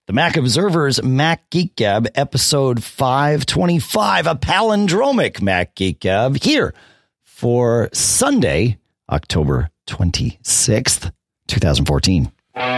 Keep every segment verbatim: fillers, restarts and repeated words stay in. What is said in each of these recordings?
The Mac Observer's Mac Geek Gab, episode five twenty-five, a palindromic Mac Geek Gab, here for Sunday, October twenty-sixth, twenty fourteen.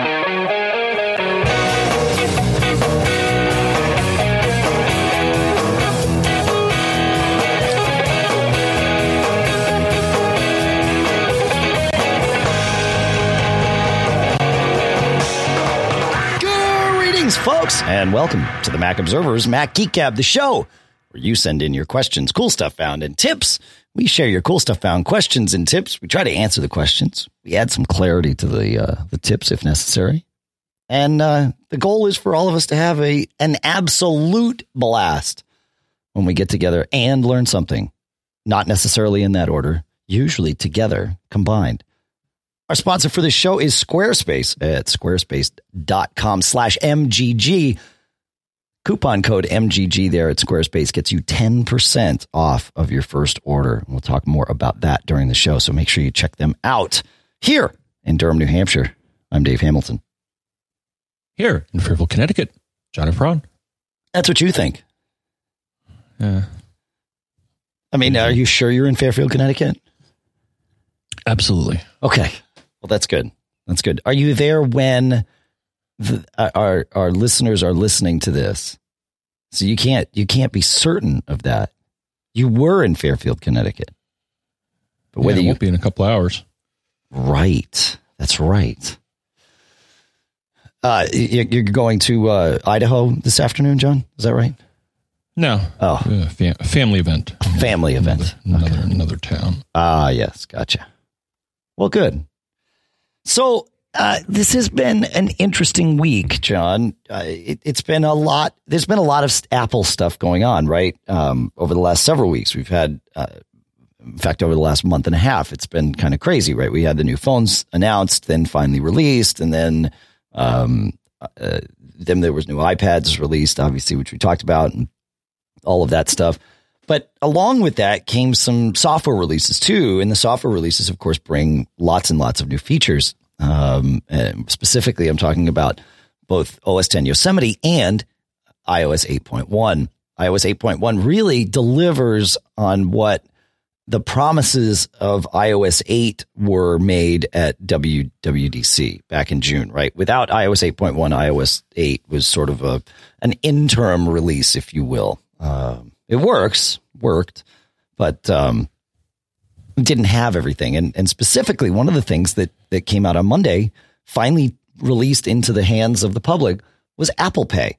Folks, and welcome to the Mac Observer's Mac Geek Gab, the show where you send in your questions, cool stuff found, and tips. We share your cool stuff found, questions, and tips. We try to answer the questions. We add some clarity to the uh, the tips if necessary. And uh, the goal is for all of us to have a an absolute blast when we get together and learn something. Not necessarily in that order, usually together, combined. Our sponsor for this show is Squarespace at squarespace.com slash MGG. Coupon code M G G there at Squarespace gets you ten percent off of your first order. We'll talk more about that during the show, so make sure you check them out. Here in Durham, New Hampshire, I'm Dave Hamilton. Here in Fairfield, Connecticut, John Efron. That's what you think. Yeah. I mean, are you sure you're in Fairfield, Connecticut? Absolutely. Okay. Well, that's good. That's good. Are you there when the, our our listeners are listening to this? So you can't you can't be certain of that. You were in Fairfield, Connecticut, but whether yeah, it you won't be in a couple hours, right? That's right. Uh, you're going to uh, Idaho this afternoon, John? Is that right? No. Oh, uh, fam- family event. Family event. Another okay. another, another town. Ah, yes, gotcha. Well, good. So uh, this has been an interesting week, John. Uh, it, it's been a lot. There's been a lot of Apple stuff going on, right? Um, over the last several weeks, we've had, uh, in fact, over the last month and a half, it's been kind of crazy, right? We had the new phones announced, then finally released, and then um, uh, then there was new iPads released, obviously, which we talked about, and all of that stuff. But along with that came some software releases too. And the software releases, of course, bring lots and lots of new features. Um, and specifically, I'm talking about both O S ten Yosemite and iOS eight point one. iOS eight point one really delivers on what the promises of iOS eight were made at W W D C back in June, right? Without iOS eight point one, iOS eight was sort of a an interim release, if you will. Um, It works, worked, but um, didn't have everything. And, and specifically, one of the things that, that came out on Monday, finally released into the hands of the public, was Apple Pay.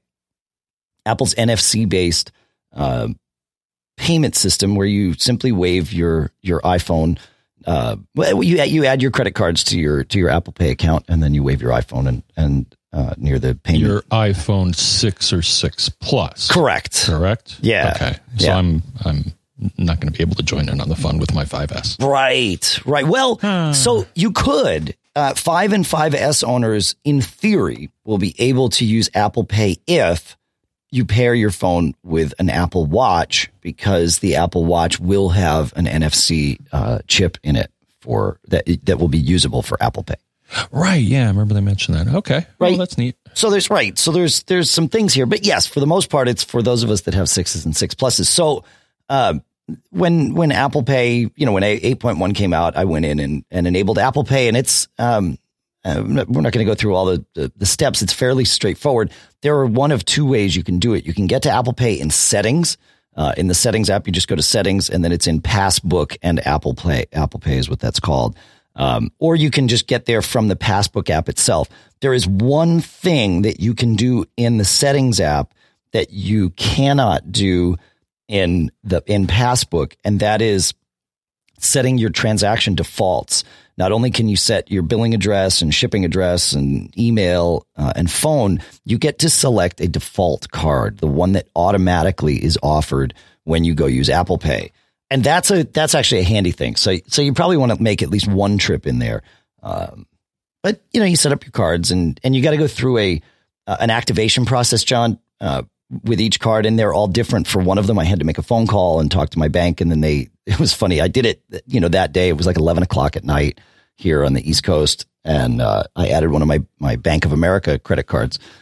Apple's N F C-based uh, payment system where you simply wave your your iPhone. Uh, you, you add your credit cards to your to your Apple Pay account, and then you wave your iPhone and and Uh, near the payment. Your iPhone six or six Plus. Correct. Correct? Yeah. Okay. So yeah. I'm I'm not going to be able to join in on the fun with my five S. Right. Right. Well, so you could. Uh, five and five S owners, in theory, will be able to use Apple Pay if you pair your phone with an Apple Watch, because the Apple Watch will have an N F C uh, chip in it for that that will be usable for Apple Pay. Right. Yeah. I remember they mentioned that. Okay. Right. Well, that's neat. So there's right. So there's there's some things here. But yes, for the most part, it's for those of us that have sixes and six pluses. So uh, when when Apple Pay, you know, when eight point one came out, I went in and, and enabled Apple Pay. And it's um, uh, we're not going to go through all the, the, the steps. It's fairly straightforward. There are one of two ways you can do it. You can get to Apple Pay in settings. Uh, in the settings app, you just go to settings, and then it's in Passbook and Apple Pay. Apple Pay is what that's called. Um, or you can just get there from the Passbook app itself. There is one thing that you can do in the settings app that you cannot do in the in Passbook, and that is setting your transaction defaults. Not only can you set your billing address and shipping address and email uh, and phone, you get to select a default card, the one that automatically is offered when you go use Apple Pay. And that's a that's actually a handy thing. So so you probably want to make at least one trip in there. Um, but, you know, you set up your cards and, and you got to go through a uh, an activation process, John, uh, with each card. And they're all different. For one of them, I had to make a phone call and talk to my bank. And then they it was funny. I did it, you know, that day. It was like eleven o'clock at night here on the East Coast. And uh, I added one of my, my Bank of America credit cards.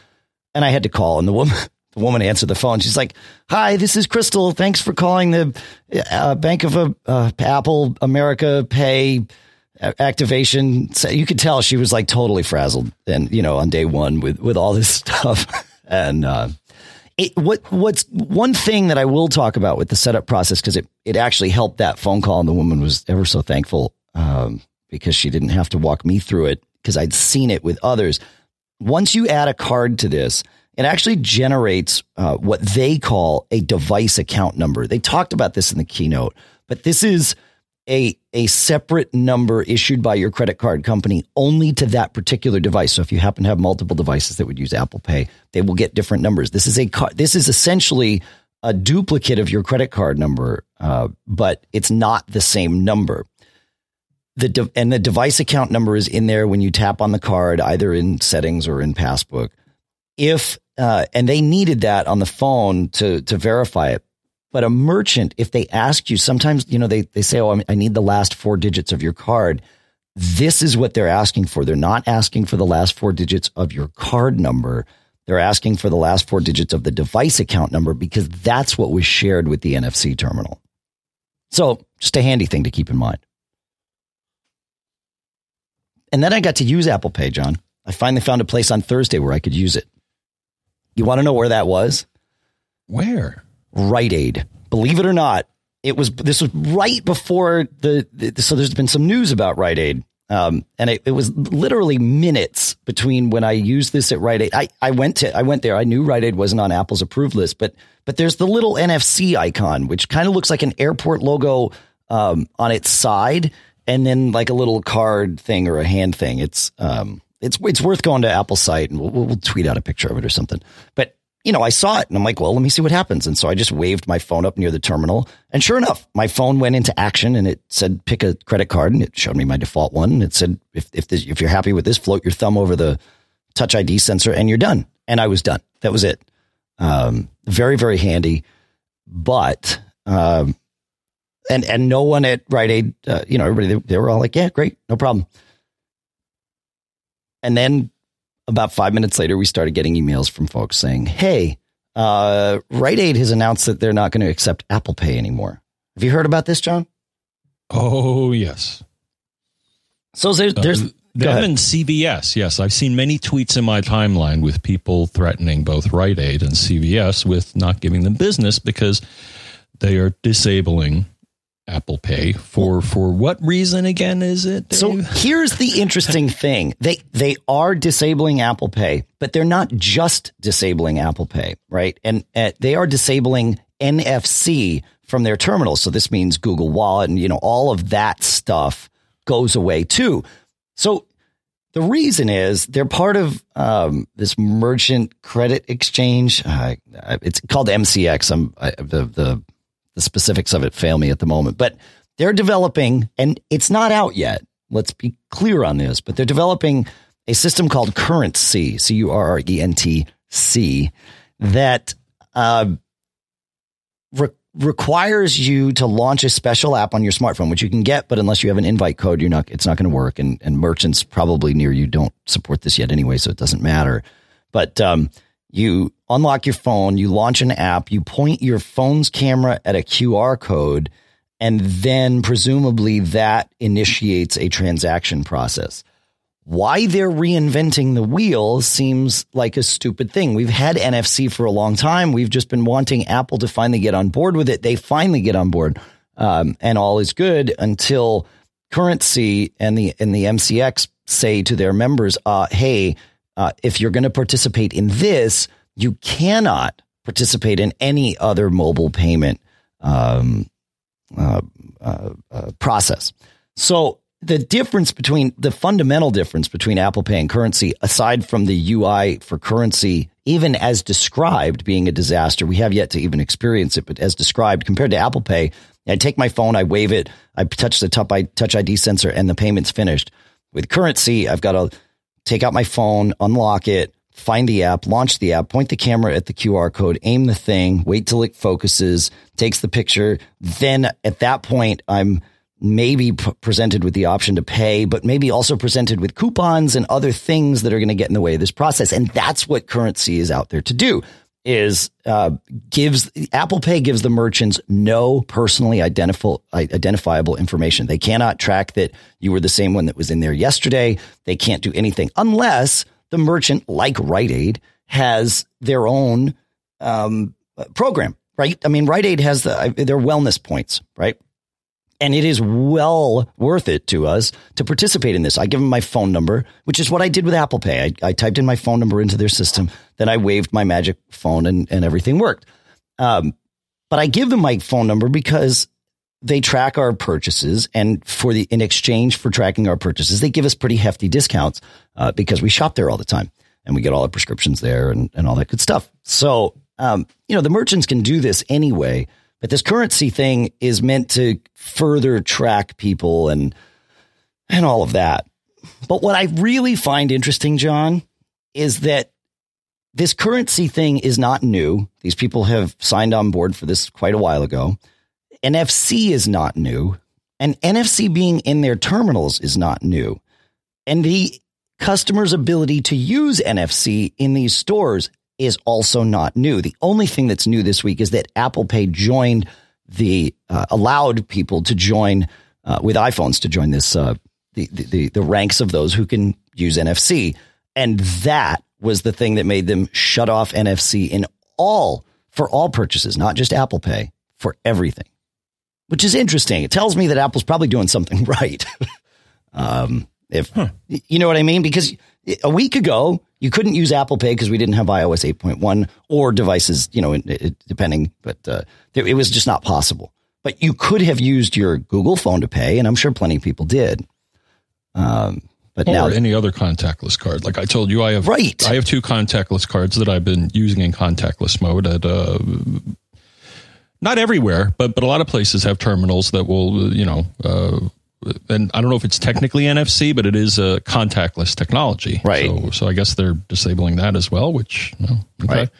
And I had to call, and the woman, the woman answered the phone. She's like, "Hi, this is Crystal. Thanks for calling the uh, Bank of uh, Apple America Pay activation." So you could tell she was like totally frazzled, and you know, on day one with with all this stuff. And uh, it, what what's one thing that I will talk about with the setup process, because it it actually helped that phone call, and the woman was ever so thankful um, because she didn't have to walk me through it, because I'd seen it with others. Once you add a card to this, it actually generates uh, what they call a device account number. They talked about this in the keynote, but this is a a separate number issued by your credit card company only to that particular device. So if you happen to have multiple devices that would use Apple Pay, they will get different numbers. This is a this is essentially a duplicate of your credit card number, uh, but it's not the same number. The de- and the device account number is in there when you tap on the card, either in settings or in Passbook. If uh, and they needed that on the phone to to verify it. But a merchant, if they ask you, sometimes, you know, they, they say, "Oh, I need the last four digits of your card." This is what they're asking for. They're not asking for the last four digits of your card number. They're asking for the last four digits of the device account number, because that's what was shared with the N F C terminal. So just a handy thing to keep in mind. And then I got to use Apple Pay, John. I finally found a place on Thursday where I could use it. You want to know where that was? Where? Rite Aid. Believe it or not, it was. This was right before the. the so there's been some news about Rite Aid, um, and it, it was literally minutes between when I used this at Rite Aid. I, I went to. I went there. I knew Rite Aid wasn't on Apple's approved list, but but there's the little N F C icon, which kind of looks like an airport logo um, on its side, and then like a little card thing or a hand thing. It's um, it's it's worth going to Apple's site, and we'll, we'll tweet out a picture of it or something. But you know, I saw it and I'm like, well, let me see what happens. And so I just waved my phone up near the terminal, and sure enough, my phone went into action, and it said pick a credit card, and it showed me my default one. And it said, if if, this, if you're happy with this, float your thumb over the Touch I D sensor and you're done. And I was done. That was it. Um, very, very handy. But um, and and no one at Rite Aid, uh, you know, everybody, they, they were all like, yeah, great, no problem. And then about five minutes later, we started getting emails from folks saying, hey, uh, Rite Aid has announced that they're not going to accept Apple Pay anymore. Have you heard about this, John? Oh, yes. So there's, there's uh, them and C V S. Yes, I've seen many tweets in my timeline with people threatening both Rite Aid and C V S with not giving them business because they are disabling Apple Pay for for what reason again is it, Dave? So here's the interesting thing. They they are disabling Apple Pay, but they're not just disabling Apple Pay, right? And uh, they are disabling N F C from their terminals. So this means Google Wallet and, you know, all of that stuff goes away too. So the reason is they're part of um, this merchant credit exchange. Uh, it's called M C X. I'm I, the the The specifics of it fail me at the moment, but they're developing, and it's not out yet. Let's be clear on this, but they're developing a system called Currency, C U R R E N T C, that uh, re- requires you to launch a special app on your smartphone, which you can get, but unless you have an invite code, you're not. It's not going to work, and, and merchants probably near you don't support this yet anyway, so it doesn't matter. But um, you unlock your phone, you launch an app, you point your phone's camera at a Q R code, and then presumably that initiates a transaction process. Why they're reinventing the wheel seems like a stupid thing. We've had N F C for a long time. We've just been wanting Apple to finally get on board with it. They finally get on board, um, and all is good until Currency and the and the M C X say to their members, uh, hey, uh, if you're going to participate in this, you cannot participate in any other mobile payment um, uh, uh, uh, process. So the difference between the fundamental difference between Apple Pay and Currency, aside from the U I for Currency, even as described being a disaster, we have yet to even experience it, but as described compared to Apple Pay, I take my phone, I wave it, I touch the Touch I D sensor, and the payment's finished. With Currency, I've got to take out my phone, unlock it, find the app, launch the app, point the camera at the Q R code, aim the thing, wait till it focuses, takes the picture. Then at that point, I'm maybe p- presented with the option to pay, but maybe also presented with coupons and other things that are going to get in the way of this process. And that's what Currency is out there to do, is uh, gives Apple Pay gives the merchants no personally identifiable, identifiable information. They cannot track that you were the same one that was in there yesterday. They can't do anything unless the merchant, like Rite Aid, has their own um, program, right? I mean, Rite Aid has the, their wellness points, right? And it is well worth it to us to participate in this. I give them my phone number, which is what I did with Apple Pay. I, I typed in my phone number into their system. Then I waved my magic phone and, and everything worked. Um, but I give them my phone number because they track our purchases. And for the in exchange for tracking our purchases, they give us pretty hefty discounts uh, because we shop there all the time and we get all our prescriptions there and, and all that good stuff. So, um, you know, the merchants can do this anyway. But this Currency thing is meant to further track people and and all of that. But what I really find interesting, John, is that this Currency thing is not new. These people have signed on board for this quite a while ago. N F C is not new. And N F C being in their terminals is not new. And the customer's ability to use N F C in these stores is also not new. The only thing that's new this week is that Apple Pay joined the uh, allowed people to join uh, with iPhones to join this uh, the, the the ranks of those who can use N F C, and that was the thing that made them shut off N F C in all for all purchases, not just Apple Pay, for everything, which is interesting. It tells me that Apple's probably doing something right. um, if huh. you know what I mean, because a week ago, you couldn't use Apple Pay because we didn't have i O S eight point one or devices, you know, it, it, depending, but uh, it was just not possible. But you could have used your Google phone to pay, and I'm sure plenty of people did. Um, but or now any other contactless card. Like I told you, I have right. I have two contactless cards that I've been using in contactless mode at uh, not everywhere, but but a lot of places have terminals that will, you know. Uh, And I don't know if it's technically N F C, but it is a contactless technology. Right. So, so I guess they're disabling that as well, which, no, okay. Right.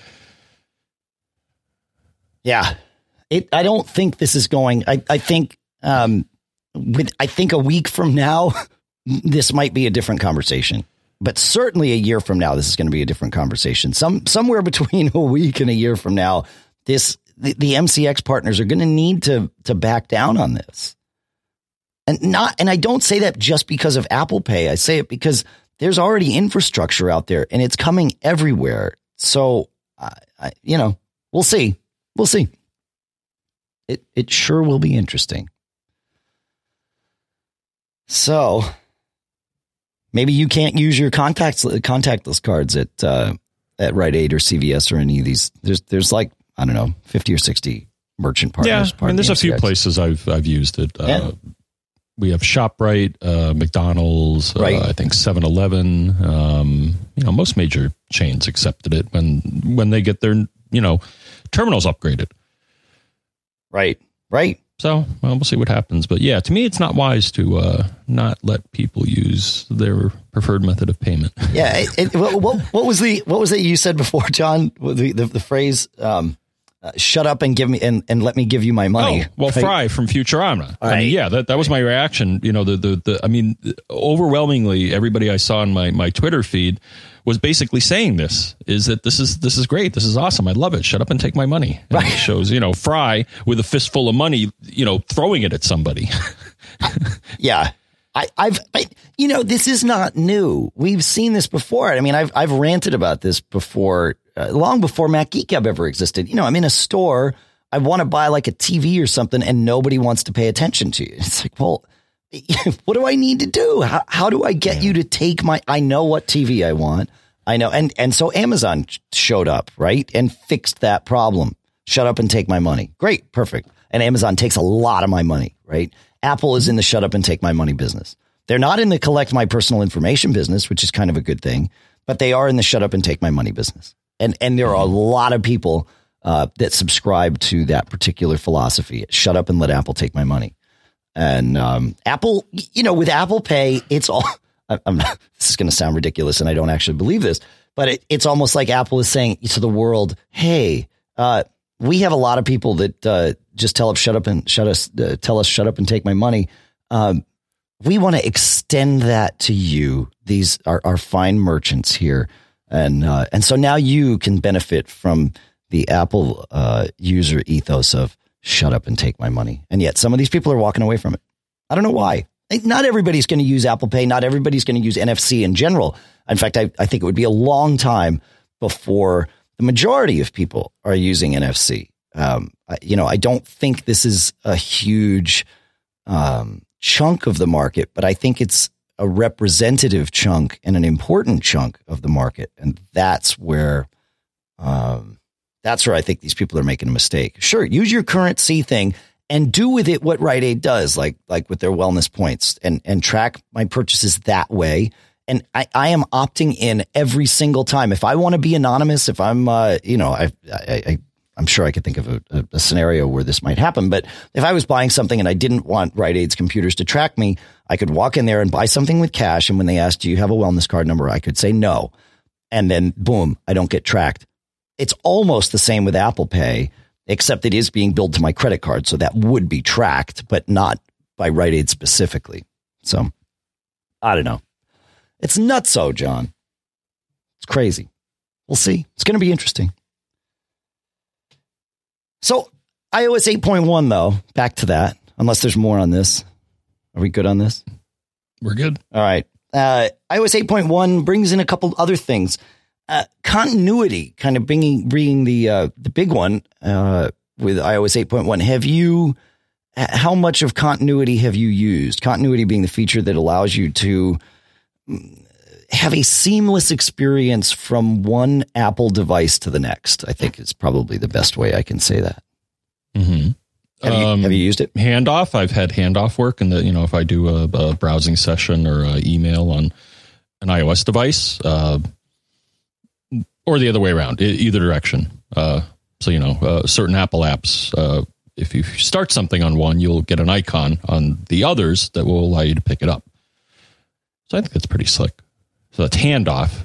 Yeah. It, I don't think this is going, I, I think, um, with, I think a week from now, this might be a different conversation, but certainly a year from now, this is going to be a different conversation. Some, somewhere between a week and a year from now, this, the, the M C X partners are going to need to, to back down on this. And not, and I don't say that just because of Apple Pay. I say it because there's already infrastructure out there and it's coming everywhere. So, uh, I, you know, we'll see. We'll see. It it sure will be interesting. So maybe you can't use your contacts contactless cards at uh, at Rite Aid or C V S or any of these. There's there's like, I don't know, fifty or sixty merchant partners. Yeah, I mean, there's a few places I've I've used it. Uh, yeah. We have ShopRite, uh, McDonald's, right. uh, I think seven eleven. Um, you know, most major chains accepted it when when they get their, you know, terminals upgraded. Right, right. So, well, we'll see what happens. But yeah, to me, it's not wise to uh, not let people use their preferred method of payment. Yeah. It, it, what, what, what was the what was it you said before, John? The the, the phrase. Um, Uh, shut up and give me and, and let me give you my money. Oh, well, right? Fry from Futurama. Right. I mean, yeah, that, that was my reaction. You know, the, the, the, I mean, overwhelmingly, everybody I saw in my, my Twitter feed was basically saying this is that this is, this is great. This is awesome. I love it. Shut up and take my money. And right. It shows, you know, Fry with a fistful of money, you know, throwing it at somebody. Yeah. I, I've, I, you know, this is not new. We've seen this before. I mean, I've, I've ranted about this before, uh, long before Mac Geek Gab ever existed. You know, I'm in a store. I want to buy like a T V or something and nobody wants to pay attention to you. It's like, well, what do I need to do? How, how do I get you to take my, I know what T V I want. I know. And, and so Amazon showed up, right? And fixed that problem. Shut up and take my money. Great. Perfect. And Amazon takes a lot of my money, right? Apple is in the shut up and take my money business. They're not in the collect my personal information business, which is kind of a good thing, but they are in the shut up and take my money business. And and there are a lot of people uh, that subscribe to that particular philosophy. Shut up and let Apple take my money. And um, Apple, you know, with Apple Pay, it's all, I'm not, this is going to sound ridiculous and I don't actually believe this, but it, it's almost like Apple is saying to the world, hey, uh, we have a lot of people that uh, just tell us shut up and shut us uh, tell us shut up and take my money. Um, we want to extend that to you. These are our fine merchants here, and uh, and so now you can benefit from the Apple uh, user ethos of shut up and take my money. And yet some of these people are walking away from it. I don't know why. Not everybody's going to use Apple Pay. Not everybody's going to use N F C in general. In fact, I, I think it would be a long time before the majority of people are using N F C. Um, I, you know, I don't think this is a huge um, chunk of the market, but I think it's a representative chunk and an important chunk of the market. And that's where, um, that's where I think these people are making a mistake. Sure, use your current C thing and do with it what Rite Aid does, like like with their wellness points, and and track my purchases that way. And I, I am opting in every single time. If I want to be anonymous, if I'm, uh, you know, I, I, I, I'm sure I could think of a, a, a scenario where this might happen. But if I was buying something and I didn't want Rite Aid's computers to track me, I could walk in there and buy something with cash. And when they asked, do you have a wellness card number? I could say no. And then boom, I don't get tracked. It's almost the same with Apple Pay, except it is being billed to my credit card. So that would be tracked, but not by Rite Aid specifically. So I don't know. It's nutso, John. It's crazy. We'll see. It's going to be interesting. So iOS eight point one, though, back to that, unless there's more on this. Are we good on this? We're good. All right. Uh, iOS eight point one brings in a couple other things. Uh, continuity, kind of bringing, bringing the uh, the big one uh, with iOS eight point one. Have you, how much of continuity have you used? Continuity being the feature that allows you to have a seamless experience from one Apple device to the next, I think is probably the best way I can say that. Mm-hmm. Have, you, um, have you used it? Handoff. I've had handoff work, and you know, if I do a, a browsing session or a email on an iOS device, uh, or the other way around, either direction. Uh, so, you know, uh, certain Apple apps, uh, if you start something on one, you'll get an icon on the others that will allow you to pick it up. So I think that's pretty slick. So that's handoff.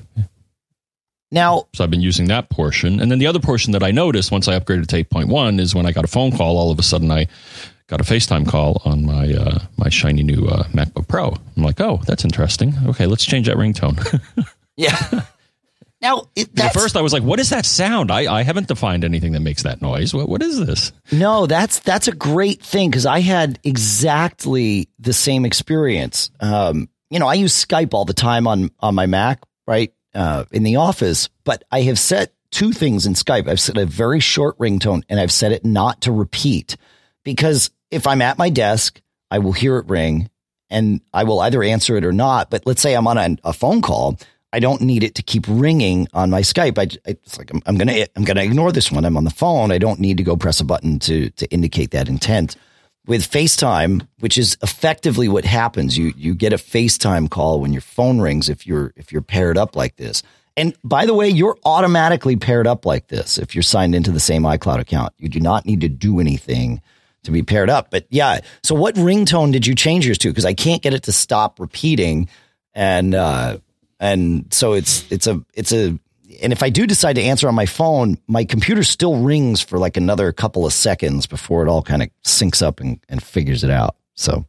Now, so I've been using that portion. And then the other portion that I noticed once I upgraded to eight point one is when I got a phone call, all of a sudden I got a FaceTime call on my uh, my shiny new uh, MacBook Pro. I'm like, oh, that's interesting. Okay, let's change that ringtone. Yeah. Now, it, at first I was like, what is that sound? I, I haven't defined anything that makes that noise. What What is this? No, that's that's a great thing, because I had exactly the same experience. Um, you know, I use Skype all the time on, on my Mac, right, uh, in the office, but I have set two things in Skype. I've set a very short ringtone, and I've set it not to repeat, because if I'm at my desk, I will hear it ring, and I will either answer it or not. But let's say I'm on a, a phone call. I don't need it to keep ringing on my Skype. I, it's like, I'm, I'm going to, I'm going to ignore this one. I'm on the phone. I don't need to go press a button to, to indicate that intent. With FaceTime, which is effectively what happens. You, you get a FaceTime call when your phone rings if you're, if you're paired up like this. And by the way, you're automatically paired up like this if you're signed into the same iCloud account. You do not need to do anything to be paired up. But yeah, so what ringtone did you change yours to? Because I can't get it to stop repeating. And, uh, And so it's it's a it's a and if I do decide to answer on my phone, my computer still rings for like another couple of seconds before it all kind of syncs up and, and figures it out. So,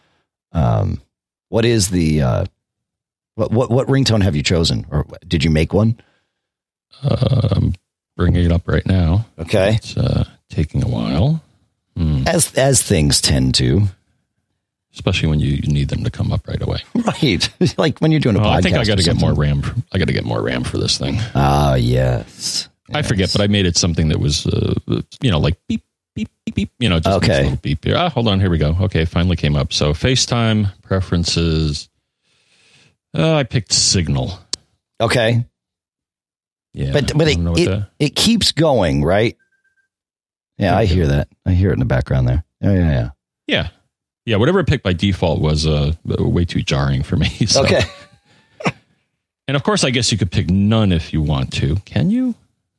um, what is the uh, what what what ringtone have you chosen, or did you make one? Uh, I'm bringing it up right now. Okay, it's uh, taking a while, hmm. as as things tend to. Especially when you need them to come up right away. Right. Like when you're doing a well, podcast. I think I got to get more RAM. I got to get more RAM for this thing. Ah, uh, yes. I yes. forget, but I made it something that was, uh, you know, like beep, beep, beep, beep. You know, just okay. a little beep here. Ah, hold on. Here we go. Okay. Finally came up. So FaceTime preferences. Uh, I picked Signal. Okay. Yeah. But, but it, it, it keeps going, right? Yeah, I hear that. I hear it in the background there. Oh, yeah, yeah. Yeah. Yeah, whatever I picked by default was uh, way too jarring for me. So. Okay. And of course, I guess you could pick none if you want to. Can you?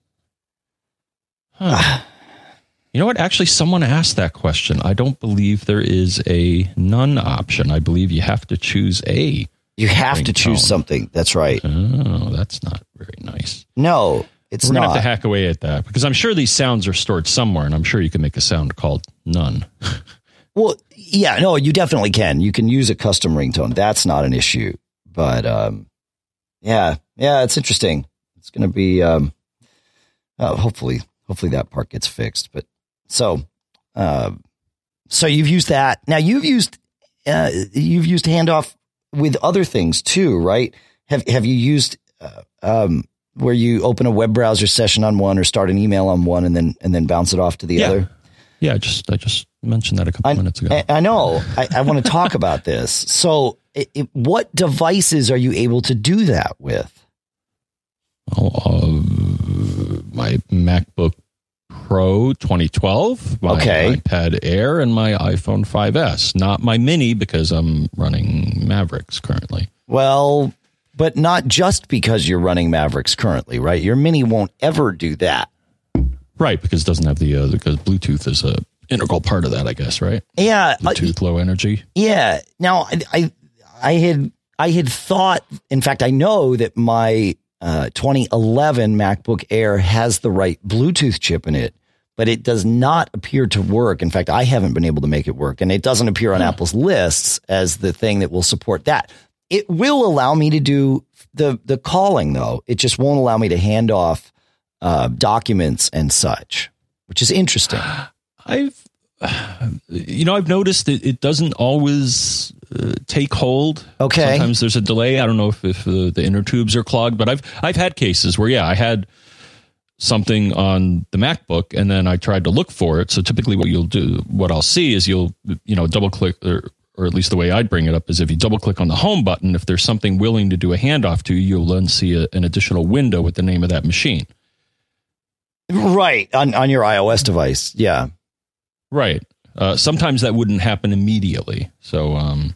Huh. You know what? Actually, someone asked that question. I don't believe there is a none option. I believe you have to choose a. You have to choose something. That's right. Oh, that's not very nice. No. it's We're not. We're going to have to hack away at that because I'm sure these sounds are stored somewhere, and I'm sure you can make a sound called none. Well, yeah, no, you definitely can. You can use a custom ringtone. That's not an issue. But um, yeah, yeah, it's interesting. It's going to be um, uh, hopefully, hopefully that part gets fixed. But so, uh, so you've used that. Now you've used uh, you've used handoff with other things too, right? Have Have you used uh, um, where you open a web browser session on one or start an email on one and then and then bounce it off to the yeah. other? Yeah, just I just mentioned that a couple I, minutes ago. I, I know. I, I want to talk about this. So, it, it, what devices are you able to do that with? Oh, uh, my MacBook Pro twenty twelve, my okay. iPad Air, and my iPhone five S. Not my Mini because I'm running Mavericks currently. Well, but not just because you're running Mavericks currently, right? Your Mini won't ever do that. Right, because it doesn't have the, uh, because Bluetooth is a integral part of that, I guess, right? Yeah. Bluetooth, uh, low energy. Yeah. Now, I, I, I had, I had thought, in fact, I know that my uh, twenty eleven MacBook Air has the right Bluetooth chip in it, but it does not appear to work. In fact, I haven't been able to make it work, and it doesn't appear on hmm. Apple's lists as the thing that will support that. It will allow me to do the, the calling, though. It just won't allow me to hand off Uh, documents and such, which is interesting. I've, you know, I've noticed that it doesn't always uh, take hold. Okay. Sometimes there's a delay. I don't know if, if uh, the inner tubes are clogged, but I've, I've had cases where, yeah, I had something on the MacBook and then I tried to look for it. So typically what you'll do, what I'll see is you'll, you know, double click or, or at least the way I'd bring it up is if you double click on the home button, if there's something willing to do a handoff to, you'll then see a, an additional window with the name of that machine. Right. On, on your iOS device. Yeah. Right. Uh, sometimes that wouldn't happen immediately. So, um,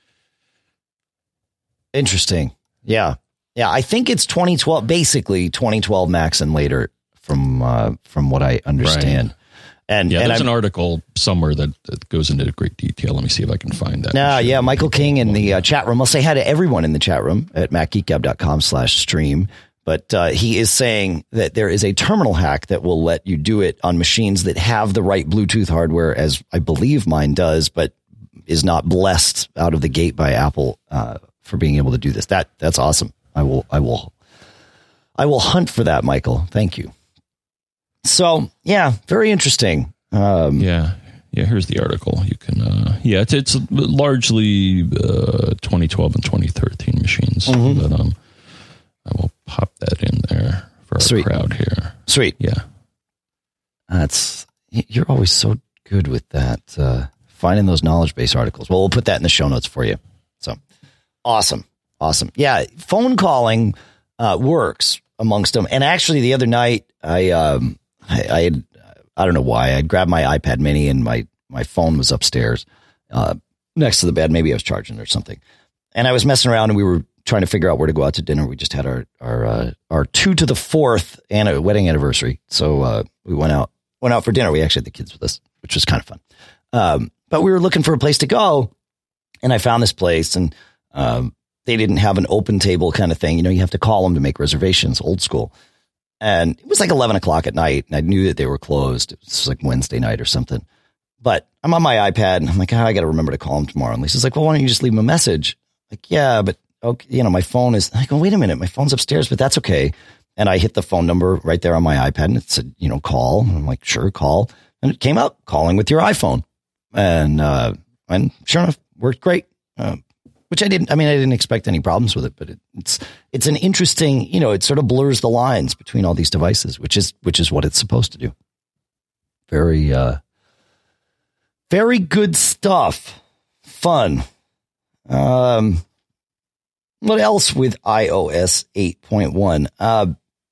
interesting. Yeah. Yeah. I think it's twenty twelve, basically twenty twelve Max and later from, uh, from what I understand. Right. And yeah, and there's I'm, an article somewhere that, that goes into great detail. Let me see if I can find that. No, yeah. Michael King in the uh, chat room. I'll say hi to everyone in the chat room at mac geek gab dot com slash stream. But uh, he is saying that there is a terminal hack that will let you do it on machines that have the right Bluetooth hardware, as I believe mine does, but is not blessed out of the gate by Apple uh, for being able to do this. That that's awesome. I will I will I will hunt for that, Michael. Thank you. So yeah, very interesting. Um, yeah, yeah. Here's the article. You can uh, yeah, it's it's largely uh, twenty twelve and twenty thirteen machines, mm-hmm. but um. I will pop that in there for our Sweet. crowd here. Sweet. Yeah. That's, you're always so good with that, uh, finding those knowledge base articles. Well, we'll put that in the show notes for you. So awesome. Awesome. Yeah. Phone calling, uh, works amongst them. And actually the other night I, um, I, I had, I don't know why I grabbed my iPad mini and my, my phone was upstairs, uh, next to the bed. Maybe I was charging or something. And I was messing around and we were trying to figure out where to go out to dinner. We just had our our uh, our two to the fourth and a wedding anniversary, so uh, we went out went out for dinner. We actually had the kids with us, which was kind of fun. Um, but we were looking for a place to go, and I found this place, and um, they didn't have an open table kind of thing. You know, you have to call them to make reservations, old school. And it was like eleven o'clock at night, and I knew that they were closed. It was like Wednesday night or something. But I'm on my iPad, and I'm like, oh, I got to remember to call them tomorrow. And Lisa's like, well, why don't you just leave them a message? Like, yeah, but okay, you know, my phone is, I go, wait a minute, my phone's upstairs, but that's okay. And I hit the phone number right there on my iPad and it said, you know, call. And I'm like, sure, call. And it came up, calling with your iPhone. And, uh, and sure enough, worked great. Uh, which I didn't, I mean, I didn't expect any problems with it, but it, it's, it's an interesting, you know, it sort of blurs the lines between all these devices, which is, which is what it's supposed to do. Very, uh, very good stuff. Fun. Um, What else with i O S eight point one? Uh,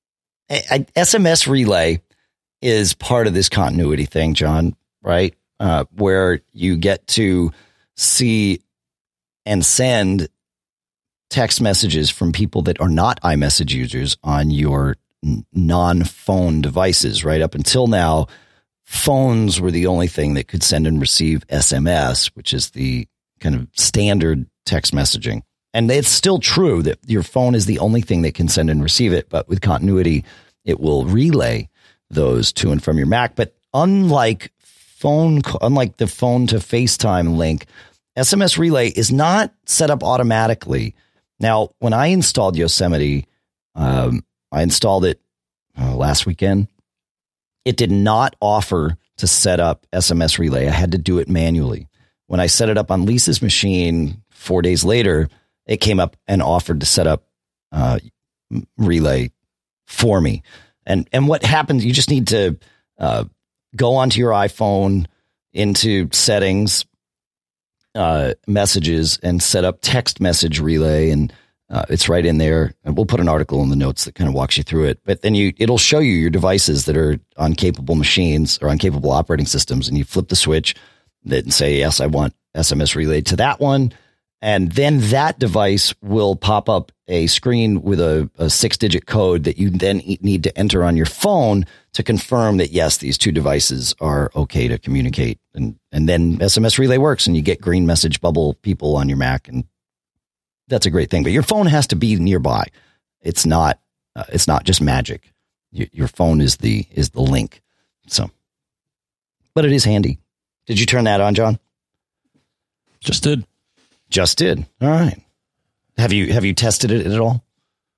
S M S relay is part of this continuity thing, John, right? Uh, where you get to see and send text messages from people that are not iMessage users on your non-phone devices, right? Up until now, phones were the only thing that could send and receive S M S, which is the kind of standard text messaging. And it's still true that your phone is the only thing that can send and receive it. But with continuity, it will relay those to and from your Mac. But unlike phone, unlike the phone to FaceTime link, S M S Relay is not set up automatically. Now, when I installed Yosemite, um, I installed it uh, last weekend. It did not offer to set up S M S Relay. I had to do it manually. When I set it up on Lisa's machine four days later, it came up and offered to set up uh, Relay for me. And and what happens, you just need to uh, go onto your iPhone, into settings, uh, messages, and set up text message relay. And uh, it's right in there. And we'll put an article in the notes that kind of walks you through it. But then you it'll show you your devices that are on capable machines or on capable operating systems. And you flip the switch that and say, yes, I want S M S Relay to that one. And then that device will pop up a screen with a, a six-digit code that you then need to enter on your phone to confirm that, yes, these two devices are okay to communicate. And and then S M S Relay works, and you get green message bubble people on your Mac, and that's a great thing. But your phone has to be nearby. It's not uh, it's not just magic. Your, your phone is the is the link. So, but it is handy. Did you turn that on, John? Just did. Just did. All right. Have you have you tested it at all?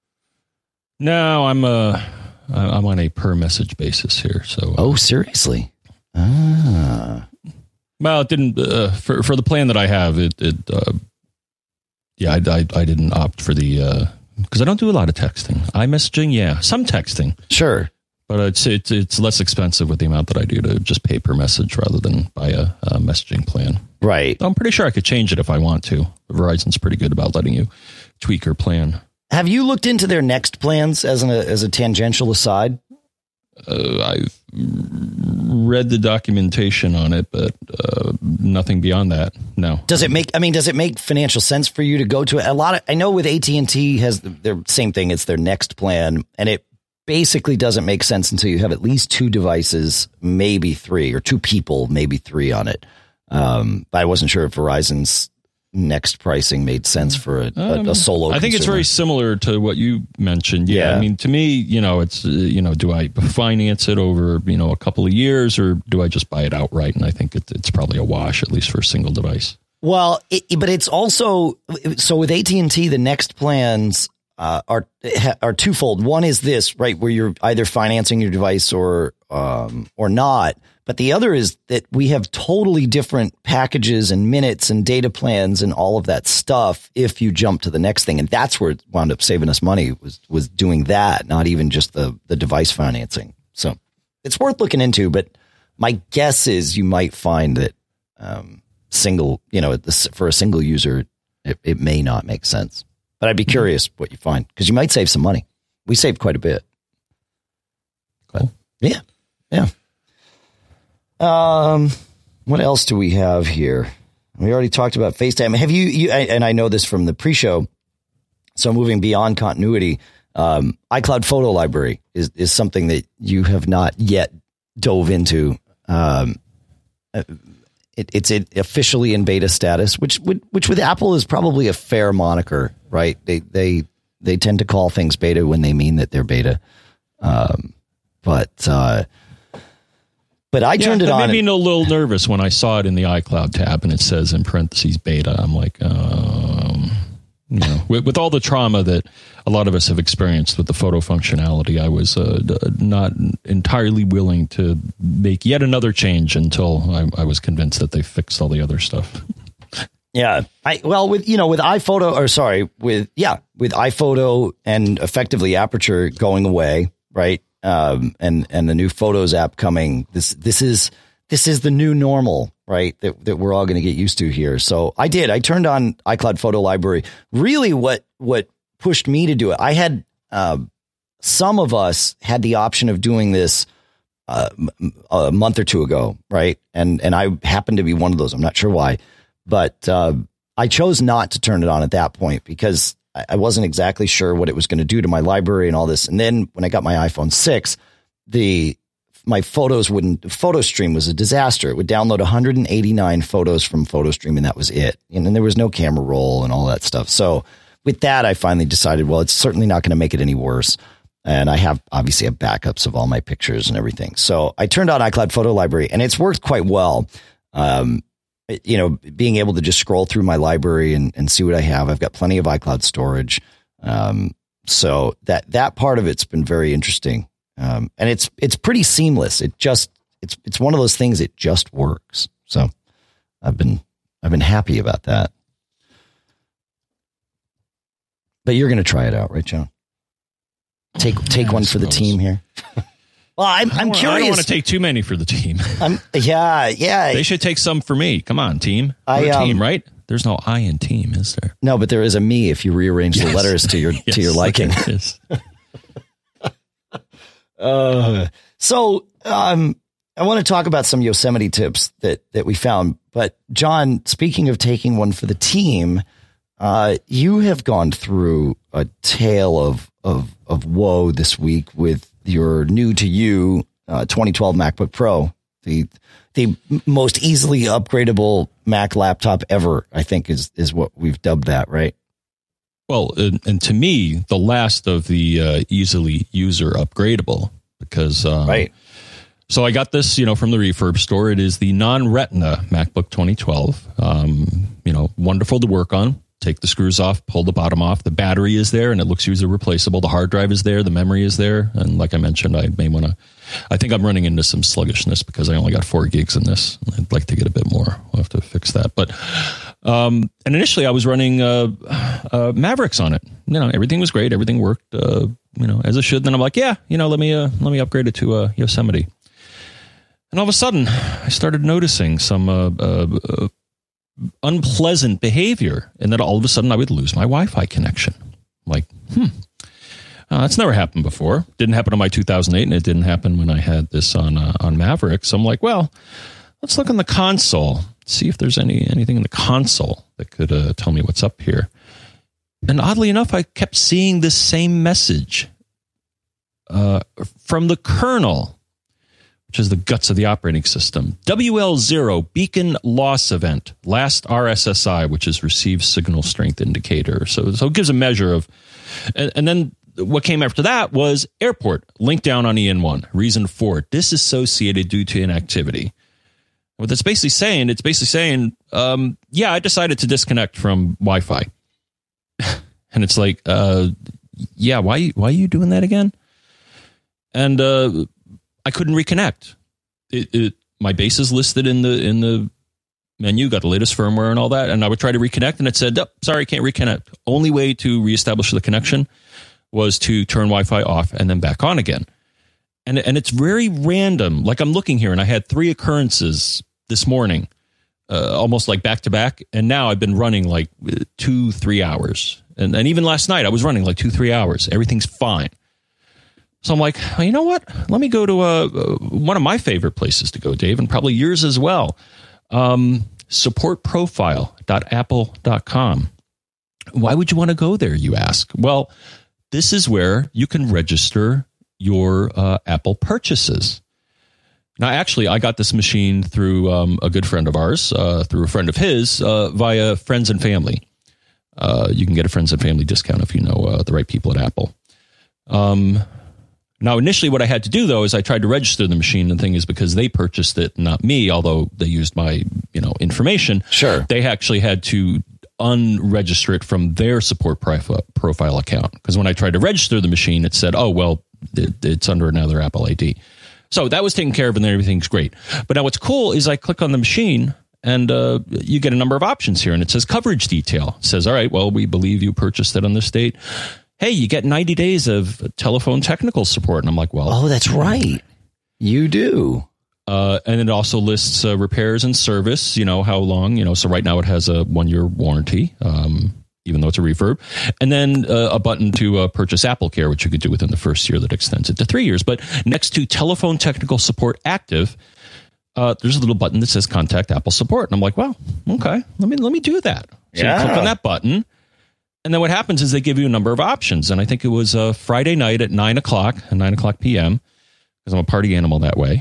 No, I'm uh I'm on a per message basis here. So uh, oh, seriously? Ah. Well, it didn't uh, for for the plan that I have. It it uh, yeah, I, I I didn't opt for the because uh, I don't do a lot of texting. iMessaging, yeah, some texting, sure, but it's it's it's less expensive with the amount that I do to just pay per message rather than buy a, a messaging plan. Right. I'm pretty sure I could change it if I want to. Verizon's pretty good about letting you tweak your plan. Have you looked into their next plans as an as a tangential aside? Uh, I've read the documentation on it, but uh, nothing beyond that. No. Does it make? I mean, does it make financial sense for you to go to a lot of? I know with A T and T has their same thing. It's their next plan, and it basically doesn't make sense until you have at least two devices, maybe three, or two people, maybe three on it. Um, but I wasn't sure if Verizon's next pricing made sense for a, a, a solo. I think consumer. It's very similar to what you mentioned. Yeah, yeah. I mean, to me, you know, it's uh, you know, do I finance it over you know a couple of years, or do I just buy it outright? And I think it, it's probably a wash, at least for a single device. Well, it, but it's also so with A T and T, the next plans uh, are are twofold. One is this, right, where you're either financing your device or um, or not. But the other is that we have totally different packages and minutes and data plans and all of that stuff if you jump to the next thing. And that's where it wound up saving us money was was doing that, not even just the, the device financing. So it's worth looking into. But my guess is you might find that um, single, you know, for a single user, it, it may not make sense. But I'd be curious what you find because you might save some money. We saved quite a bit. Cool. But yeah. Yeah. Um, what else do we have here? We already talked about FaceTime. Have you, you, and I know this from the pre-show, so moving beyond continuity, um, iCloud Photo Library is, is something that you have not yet dove into. Um, it, it's officially in beta status, which would, which with Apple is probably a fair moniker, right? They, they, they tend to call things beta when they mean that they're beta. Um, but, uh, But I turned yeah, it on. It made me a little nervous when I saw it in the iCloud tab and it says in parentheses beta. I'm like, um, you know, with, with all the trauma that a lot of us have experienced with the photo functionality, I was uh, not entirely willing to make yet another change until I, I was convinced that they fixed all the other stuff. Yeah. I, well, with, you know, with iPhoto or sorry, with, yeah, with iPhoto and effectively Aperture going away, right? Um, and, and the new Photos app coming, this, this is, this is the new normal, right? That, that we're all going to get used to here. So I did, I turned on iCloud Photo Library. Really what, what pushed me to do it. I had, uh, some of us had the option of doing this, uh, a month or two ago. Right. And, and I happened to be one of those. I'm not sure why, but, uh, I chose not to turn it on at that point because I wasn't exactly sure what it was going to do to my library and all this. And then when I got my iPhone six, the my photos wouldn't photo stream was a disaster. It would download one hundred eighty-nine photos from PhotoStream, and that was it. And then there was no camera roll and all that stuff. So with that, I finally decided, well, it's certainly not going to make it any worse. And I have obviously have backups of all my pictures and everything. So I turned on iCloud Photo Library, and it's worked quite well. Um, you know, being able to just scroll through my library and, and see what I have. I've got plenty of iCloud storage. Um, so that, that part of it's been very interesting. Um, and it's, it's pretty seamless. It just, it's, it's one of those things. It just works. So I've been, I've been happy about that. But you're going to try it out, right, John? Take take yeah, one for the team here. Well, I'm I'm curious. I don't want to take too many for the team. I'm, yeah, yeah. They should take some for me. Come on, team. We're I, um, a team, right? There's no I in team, is there? No, but there is a me if you rearrange yes. the letters to your yes, to your liking. uh, so um, I want to talk about some Yosemite tips that that we found. But John, speaking of taking one for the team, uh, you have gone through a tale of of of woe this week with your new to you uh, twenty twelve MacBook Pro, the the most easily upgradable Mac laptop ever, I think is is what we've dubbed that, right? Well, and, and to me, the last of the uh, easily user upgradable, because um, right. So I got this, you know, from the Refurb store. It is the non-Retina MacBook twenty twelve. Um, you know, wonderful to work on. Take the screws off, pull the bottom off. The battery is there, and it looks user replaceable. The hard drive is there. The memory is there. And like I mentioned, I may want to, I think I'm running into some sluggishness because I only got four gigs in this. I'd like to get a bit more. We'll have to fix that. But, um, and initially I was running uh, uh, Mavericks on it. You know, everything was great. Everything worked, uh, you know, as it should. Then I'm like, yeah, you know, let me, uh, let me upgrade it to uh, Yosemite. And all of a sudden, I started noticing some uh, uh, uh, unpleasant behavior, and then all of a sudden I would lose my Wi-Fi connection. I'm like, hmm, uh, that's never happened before. Didn't happen on my two thousand eight, and it didn't happen when I had this on uh, on Maverick. So I'm like, well, let's look on the console, see if there's any anything in the console that could uh, tell me what's up here. And oddly enough, I kept seeing this same message uh, from the kernel, which is the guts of the operating system. W L zero, beacon loss event, last R S S I, which is received signal strength indicator. So, so it gives a measure of, and, and then what came after that was airport, link down on E N one. Reason for disassociated due to inactivity. What that's basically saying, it's basically saying, um, yeah, I decided to disconnect from Wi-Fi. And it's like, uh, yeah, why, why are you doing that again? And, uh, I couldn't reconnect. It, it, my base is listed in the in the menu, got the latest firmware and all that, and I would try to reconnect, and it said, oh, sorry, can't reconnect. Only way to reestablish the connection was to turn Wi-Fi off and then back on again. And, and it's very random. Like I'm looking here, and I had three occurrences this morning, uh, almost like back-to-back, and now I've been running like two, three hours. And, and even last night, I was running like two, three hours. Everything's fine. So I'm like, well, you know what? Let me go to uh, one of my favorite places to go, Dave, and probably yours as well. Um, support profile dot apple dot com. Why would you want to go there, you ask? Well, this is where you can register your uh, Apple purchases. Now, actually, I got this machine through um, a good friend of ours, uh, through a friend of his, uh, via Friends and Family. Uh, you can get a Friends and Family discount if you know uh, the right people at Apple. Um Now, initially what I had to do, though, is I tried to register the machine. The thing is, because they purchased it, not me, although they used my, you know, information. Sure. They actually had to unregister it from their support profile, profile account. Because when I tried to register the machine, it said, oh, well, it, it's under another Apple I D. So that was taken care of, and then everything's great. But now what's cool is I click on the machine, and uh, you get a number of options here. And it says coverage detail. It says, all right, well, we believe you purchased it on this date. Hey, you get ninety days of telephone technical support. And I'm like, well. Oh, that's right. You do. Uh, and it also lists uh, repairs and service, you know, how long, you know. So right now it has a one-year warranty, um, even though it's a refurb. And then uh, a button to uh, purchase Apple Care, which you could do within the first year that extends it to three years. But next to telephone technical support active, uh, there's a little button that says contact Apple support. And I'm like, well, okay, let me let me do that. So yeah. You click on that button. And then what happens is they give you a number of options. And I think it was uh, Friday night at nine o'clock, nine o'clock p.m., because I'm a party animal that way.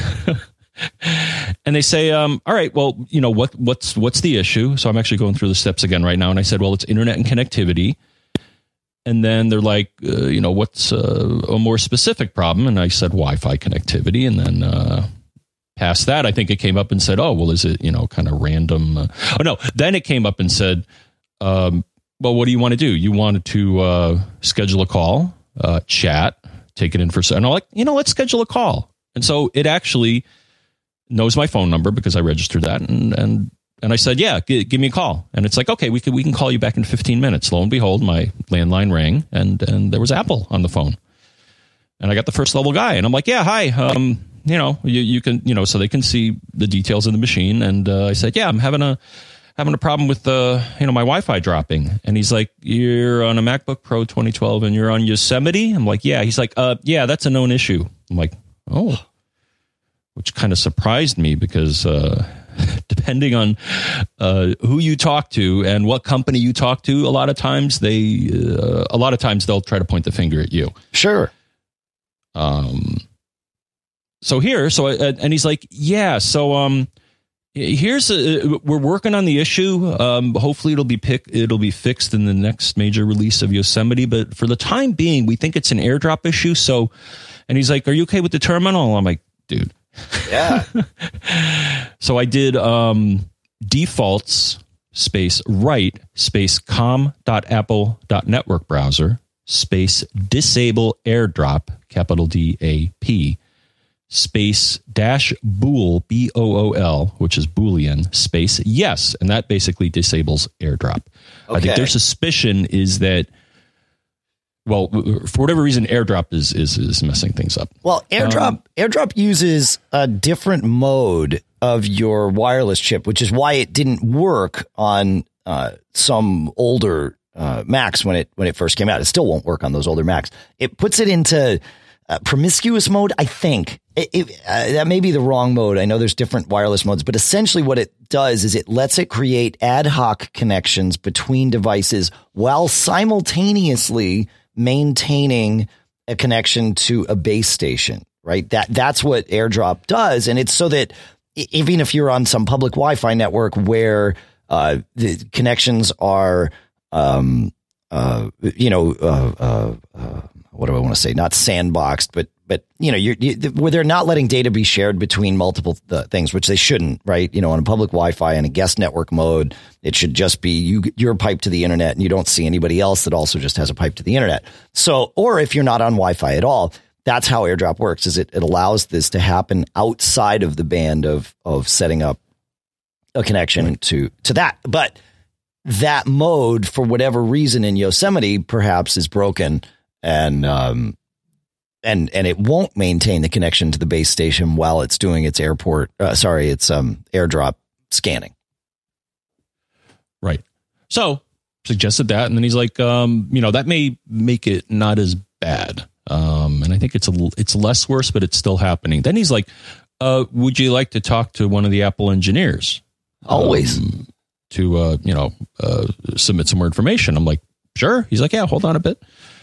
And they say, um, all right, well, you know, what what's what's the issue? So I'm actually going through the steps again right now. And I said, well, it's internet and connectivity. And then they're like, uh, you know, what's uh, a more specific problem? And I said Wi-Fi connectivity. And then uh, past that, I think it came up and said, oh, well, is it, you know, kind of random? Uh, oh, no. Then it came up and said, um, well, what do you want to do? You wanted to uh, schedule a call, uh, chat, take it in for, and I'm like, you know, let's schedule a call. And so it actually knows my phone number because I registered that. And, and, and I said, yeah, g- give me a call. And it's like, okay, we can, we can call you back in fifteen minutes. Lo and behold, my landline rang and, and there was Apple on the phone. And I got the first level guy and I'm like, yeah, hi. Um, you know, you, you can, you know, so they can see the details of the machine. And uh, I said, yeah, I'm having a, having a problem with the, uh, you know, my Wi-Fi dropping. And he's like, you're on a MacBook Pro twenty twelve and you're on Yosemite? I'm like, yeah. He's like, uh, yeah, that's a known issue. I'm like, oh, which kind of surprised me because, uh, depending on uh, who you talk to and what company you talk to, a lot of times they, uh, a lot of times they'll try to point the finger at you. Sure. Um. So here, so uh, and he's like, yeah. So um, here's a, we're working on the issue. Um, hopefully it'll be pick, it'll be fixed in the next major release of Yosemite. But for the time being, we think it's an AirDrop issue. So, and he's like, are you okay with the terminal? I'm like, dude. Yeah. So I did um, defaults space write space com.apple.network browser space disable AirDrop capital D A P space dash bool B O O L, which is Boolean space yes, and that basically disables AirDrop. Okay. I think their suspicion is that, well, for whatever reason, AirDrop is is, is messing things up. Well, AirDrop um, AirDrop uses a different mode of your wireless chip, which is why it didn't work on uh, some older uh, Macs when it when it first came out. It still won't work on those older Macs. It puts it into uh, promiscuous mode, I think. It, it, uh, that may be the wrong mode. I know there's different wireless modes, but essentially what it does is it lets it create ad hoc connections between devices while simultaneously maintaining a connection to a base station, right? That that's what AirDrop does. And it's so that even if you're on some public Wi-Fi network where uh, the connections are, um, uh, you know, uh, uh, uh, what do I want to say? Not sandboxed, but but you know, you're, you, where they're not letting data be shared between multiple th- things, which they shouldn't, right? You know, on a public Wi-Fi and a guest network mode, it should just be you, your pipe to the internet, and you don't see anybody else that also just has a pipe to the internet. So, or if you're not on Wi-Fi at all, that's how AirDrop works. Is it, it allows this to happen outside of the band of of setting up a connection right. to to that. But that mode, for whatever reason, in Yosemite, perhaps is broken, and um. And and it won't maintain the connection to the base station while it's doing its airport. Uh, sorry, it's um AirDrop scanning. Right. So suggested that, and then he's like, um, you know, that may make it not as bad. Um, and I think it's a it's less worse, but it's still happening. Then he's like, uh, would you like to talk to one of the Apple engineers? Always um, to uh, you know uh, submit some more information. I'm like, sure. He's like, yeah, hold on a bit.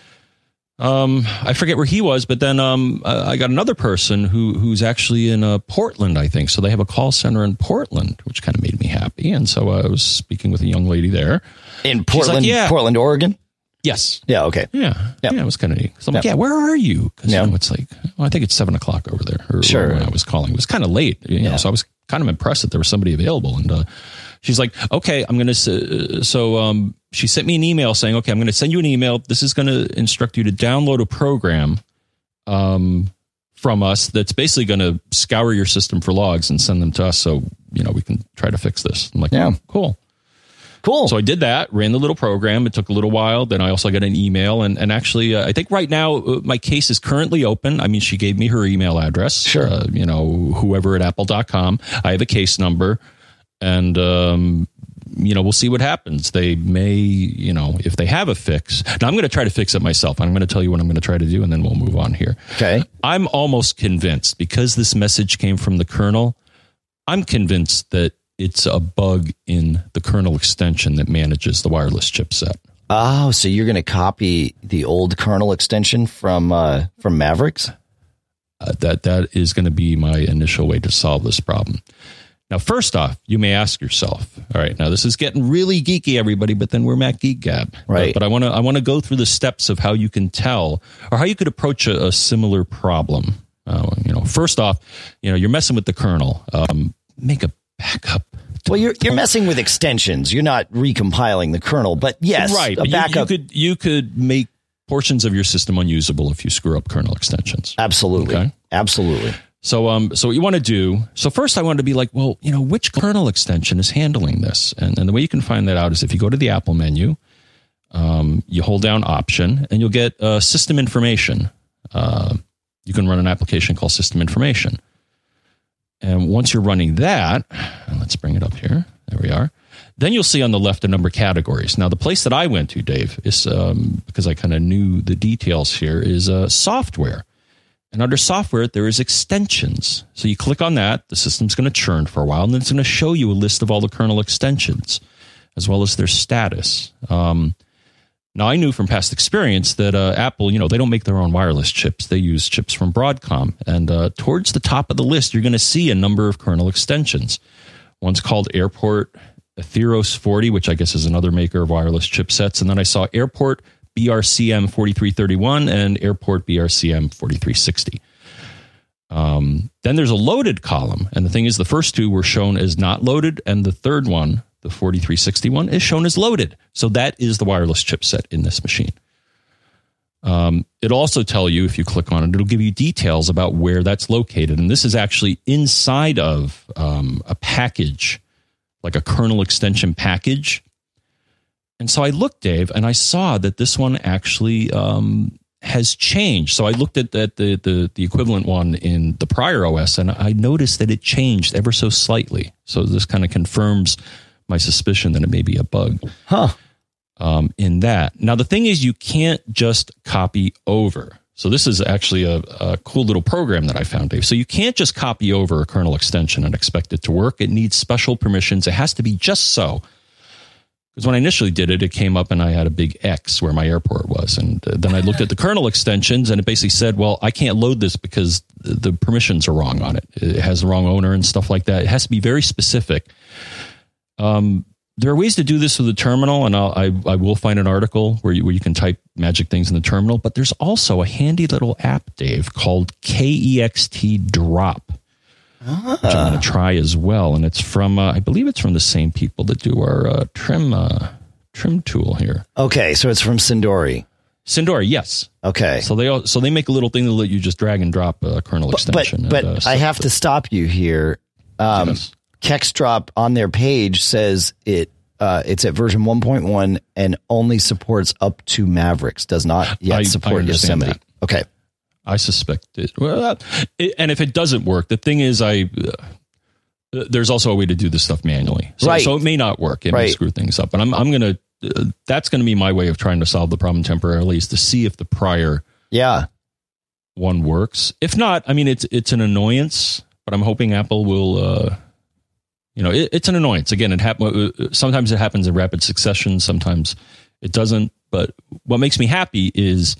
Um, I forget where he was, but then um, I got another person who who's actually in uh, Portland, I think. So they have a call center in Portland, which kind of made me happy. And so I was speaking with a young lady there in Portland, like, yeah. Portland, Oregon. Yes. Yeah. Okay. Yeah. Yeah. yeah it was kind of neat. So I'm like, yeah, where are you? Because yeah. you know, it's like, well, I think it's seven o'clock over there. Or, sure. Or when I was calling, it was kind of late. You know, yeah. So I was kind of impressed that there was somebody available. And uh, she's like, okay, I'm going to. Uh, so um, she sent me an email saying, okay, I'm going to send you an email. This is going to instruct you to download a program um, from us that's basically going to scour your system for logs and send them to us. So, you know, we can try to fix this. I'm like, yeah, cool. Cool. So I did that, ran the little program. It took a little while. Then I also got an email. And, and actually, uh, I think right now uh, my case is currently open. I mean, she gave me her email address. Sure. Uh, you know, whoever at apple dot com. I have a case number. And, um, you know, we'll see what happens. They may, you know, if they have a fix. Now, I'm going to try to fix it myself. I'm going to tell you what I'm going to try to do, and then we'll move on here. Okay. I'm almost convinced, because this message came from the kernel, I'm convinced that it's a bug in the kernel extension that manages the wireless chipset. Oh, so you're going to copy the old kernel extension from uh, from Mavericks? Uh, that that is going to be my initial way to solve this problem. Now, first off, you may ask yourself, all right, now this is getting really geeky, everybody, but then we're Mac Geek Gab. Right. But, but I want to I want to go through the steps of how you can tell or how you could approach a, a similar problem. Uh, you know, first off, you know, you're messing with the kernel. Um, make a backup. Well, you're you're messing with extensions. You're not recompiling the kernel, but yes, right. a backup. You, you could you could make portions of your system unusable if you screw up kernel extensions. Absolutely. Okay? Absolutely. So, um, so what you want to do? So first, I want to be like, well, you know, which kernel extension is handling this? And, and the way you can find that out is if you go to the Apple menu, um, you hold down Option, and you'll get uh, System Information. Uh, you can run an application called System Information, and once you're running that, and let's bring it up here. There we are. Then you'll see on the left a number of categories. Now, the place that I went to, Dave, is um, because I kind of knew the details here, is uh, software. And under software, there is extensions. So you click on that, the system's going to churn for a while, and then it's going to show you a list of all the kernel extensions, as well as their status. Um, now, I knew from past experience that uh, Apple, you know, they don't make their own wireless chips. They use chips from Broadcom. And uh, towards the top of the list, you're going to see a number of kernel extensions. One's called Airport Atheros forty, which I guess is another maker of wireless chipsets. And then I saw Airport B R C M forty-three thirty-one and Airport B R C M forty-three sixty. Um, then there's a loaded column. And the thing is, the first two were shown as not loaded. And the third one, the forty-three sixty-one, is shown as loaded. So that is the wireless chipset in this machine. Um, it'll also tell you, if you click on it, it'll give you details about where that's located. And this is actually inside of um, a package, like a kernel extension package. And so I looked, Dave, and I saw that this one actually um, has changed. So I looked at, at the, the the equivalent one in the prior O S, and I noticed that it changed ever so slightly. So this kind of confirms my suspicion that it may be a bug huh. um, in that. Now, the thing is, you can't just copy over. So this is actually a, a cool little program that I found, Dave. So you can't just copy over a kernel extension and expect it to work. It needs special permissions. It has to be just so. Because when I initially did it, it came up and I had a big X where my airport was. And uh, then I looked at the kernel extensions and it basically said, well, I can't load this because the permissions are wrong on it. It has the wrong owner and stuff like that. It has to be very specific. Um, there are ways to do this with the terminal, and I'll, I I will find an article where you, where you can type magic things in the terminal. But there's also a handy little app, Dave, called K E X T Drop. Ah. Which I'm going to try as well, and it's from uh, I believe it's from the same people that do our uh, trim uh, trim tool here. Okay, so it's from Sindori. Sindori, yes. Okay, so they so they make a little thing that let you just drag and drop a kernel but, extension. But, and, but uh, I have to stop you here. Um, yes. KexDrop on their page says it uh, it's at version one point one and only supports up to Mavericks. Does not yet I, support I Yosemite. That. Okay. I suspect it. Well, it, and if it doesn't work, the thing is, I uh, there's also a way to do this stuff manually. So, right. so it may not work. It right. may screw things up. But I'm I'm gonna uh, that's gonna be my way of trying to solve the problem temporarily, is to see if the prior yeah one works. If not, I mean it's it's an annoyance, but I'm hoping Apple will. Uh, you know, it, it's an annoyance. Again, it happen. Sometimes it happens in rapid succession. Sometimes it doesn't. But what makes me happy is,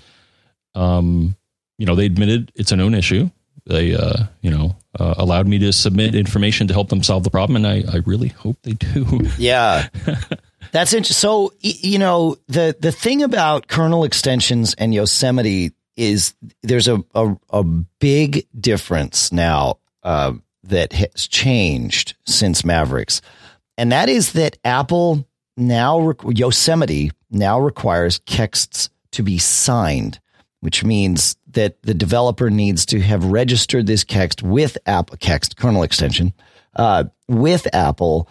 um. You know, they admitted it's a known issue. They, uh, you know, uh, allowed me to submit information to help them solve the problem, and I, I really hope they do. Yeah, that's interesting. So, you know, the the thing about kernel extensions and Yosemite is there's a a, a big difference now uh, that has changed since Mavericks, and that is that Apple now Yosemite now requires Kexts to be signed, which means that the developer needs to have registered this Kext with Apple Kext kernel extension uh, with Apple,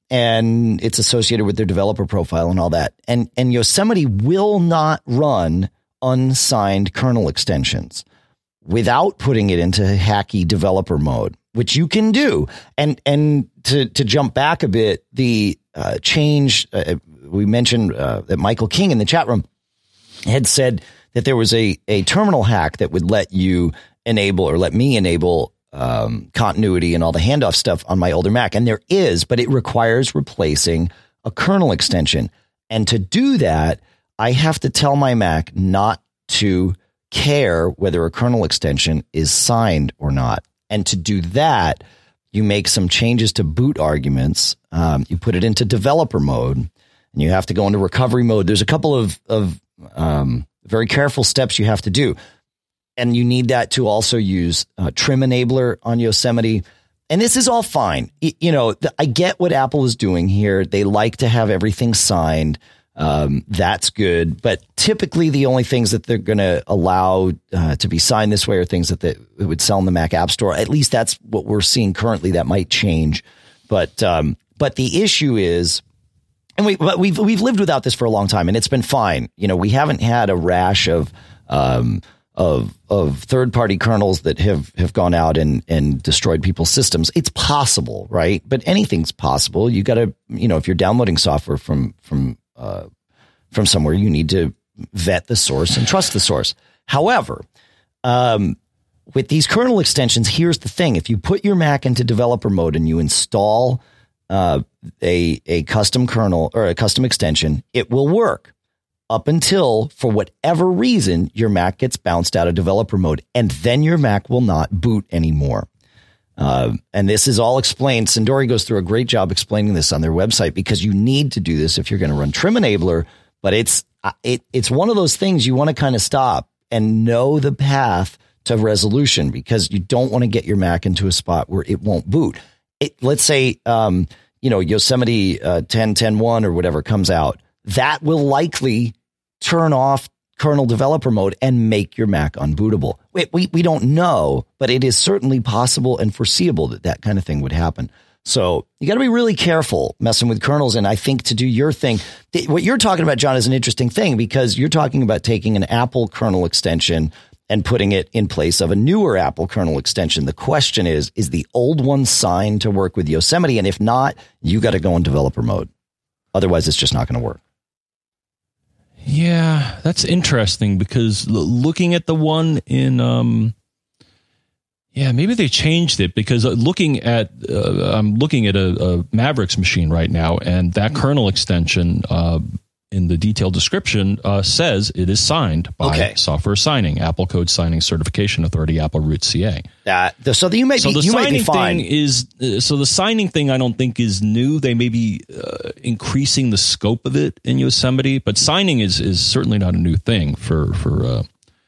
and it's associated with their developer profile and all that. And and Yosemite will not run unsigned kernel extensions without putting it into hacky developer mode, which you can do. And and to to jump back a bit, the uh, change uh, we mentioned uh, that Michael King in the chat room had said that there was a, a terminal hack that would let you enable or let me enable um, continuity and all the handoff stuff on my older Mac. And there is, but it requires replacing a kernel extension. And to do that, I have to tell my Mac not to care whether a kernel extension is signed or not. And to do that, you make some changes to boot arguments, um, you put it into developer mode, and you have to go into recovery mode. There's a couple of, of um, very careful steps you have to do. And you need that to also use uh, Trim Enabler on Yosemite. And this is all fine. It, you know, the, I get what Apple is doing here. They like to have everything signed. Um, that's good. But typically the only things that they're going to allow uh, to be signed this way are things that they it would sell in the Mac App Store. At least that's what we're seeing currently. That might change. But um, but the issue is, and we but we've we've lived without this for a long time, and it's been fine. You know, we haven't had a rash of um, of of third party kernels that have have gone out and and destroyed people's systems. It's possible, right? But anything's possible. You got to, you know, if you're downloading software from from uh, from somewhere, you need to vet the source and trust the source. However, um, with these kernel extensions, here's the thing: if you put your Mac into developer mode and you install uh, a a custom kernel or a custom extension, it will work up until, for whatever reason, your Mac gets bounced out of developer mode, and then your Mac will not boot anymore. Uh, and this is all explained. Sindori goes through a great job explaining this on their website, because you need to do this if you're going to run Trim Enabler. But it's it it's one of those things you want to kind of stop and know the path to resolution, because you don't want to get your Mac into a spot where it won't boot. It, let's say, um, you know, Yosemite uh, ten ten one or whatever comes out. That will likely turn off kernel developer mode and make your Mac unbootable. We, we, we don't know, but it is certainly possible and foreseeable that that kind of thing would happen. So you got to be really careful messing with kernels. And I think to do your thing, th- what you're talking about, John, is an interesting thing, because you're talking about taking an Apple kernel extension and putting it in place of a newer Apple kernel extension. The question is, is the old one signed to work with Yosemite? And if not, you got to go in developer mode. Otherwise, it's just not going to work. Yeah, that's interesting, because l- looking at the one in, um, yeah, maybe they changed it, because looking at, uh, I'm looking at a, a Mavericks machine right now, and that kernel extension uh, in the detailed description uh, says it is signed by okay. Software Signing, Apple Code Signing Certification Authority, Apple Root C A. Uh, so you may so be, the you signing might be fine. thing is uh, so the signing thing I don't think is new. They may be uh, increasing the scope of it in Yosemite, but signing is is certainly not a new thing for for uh,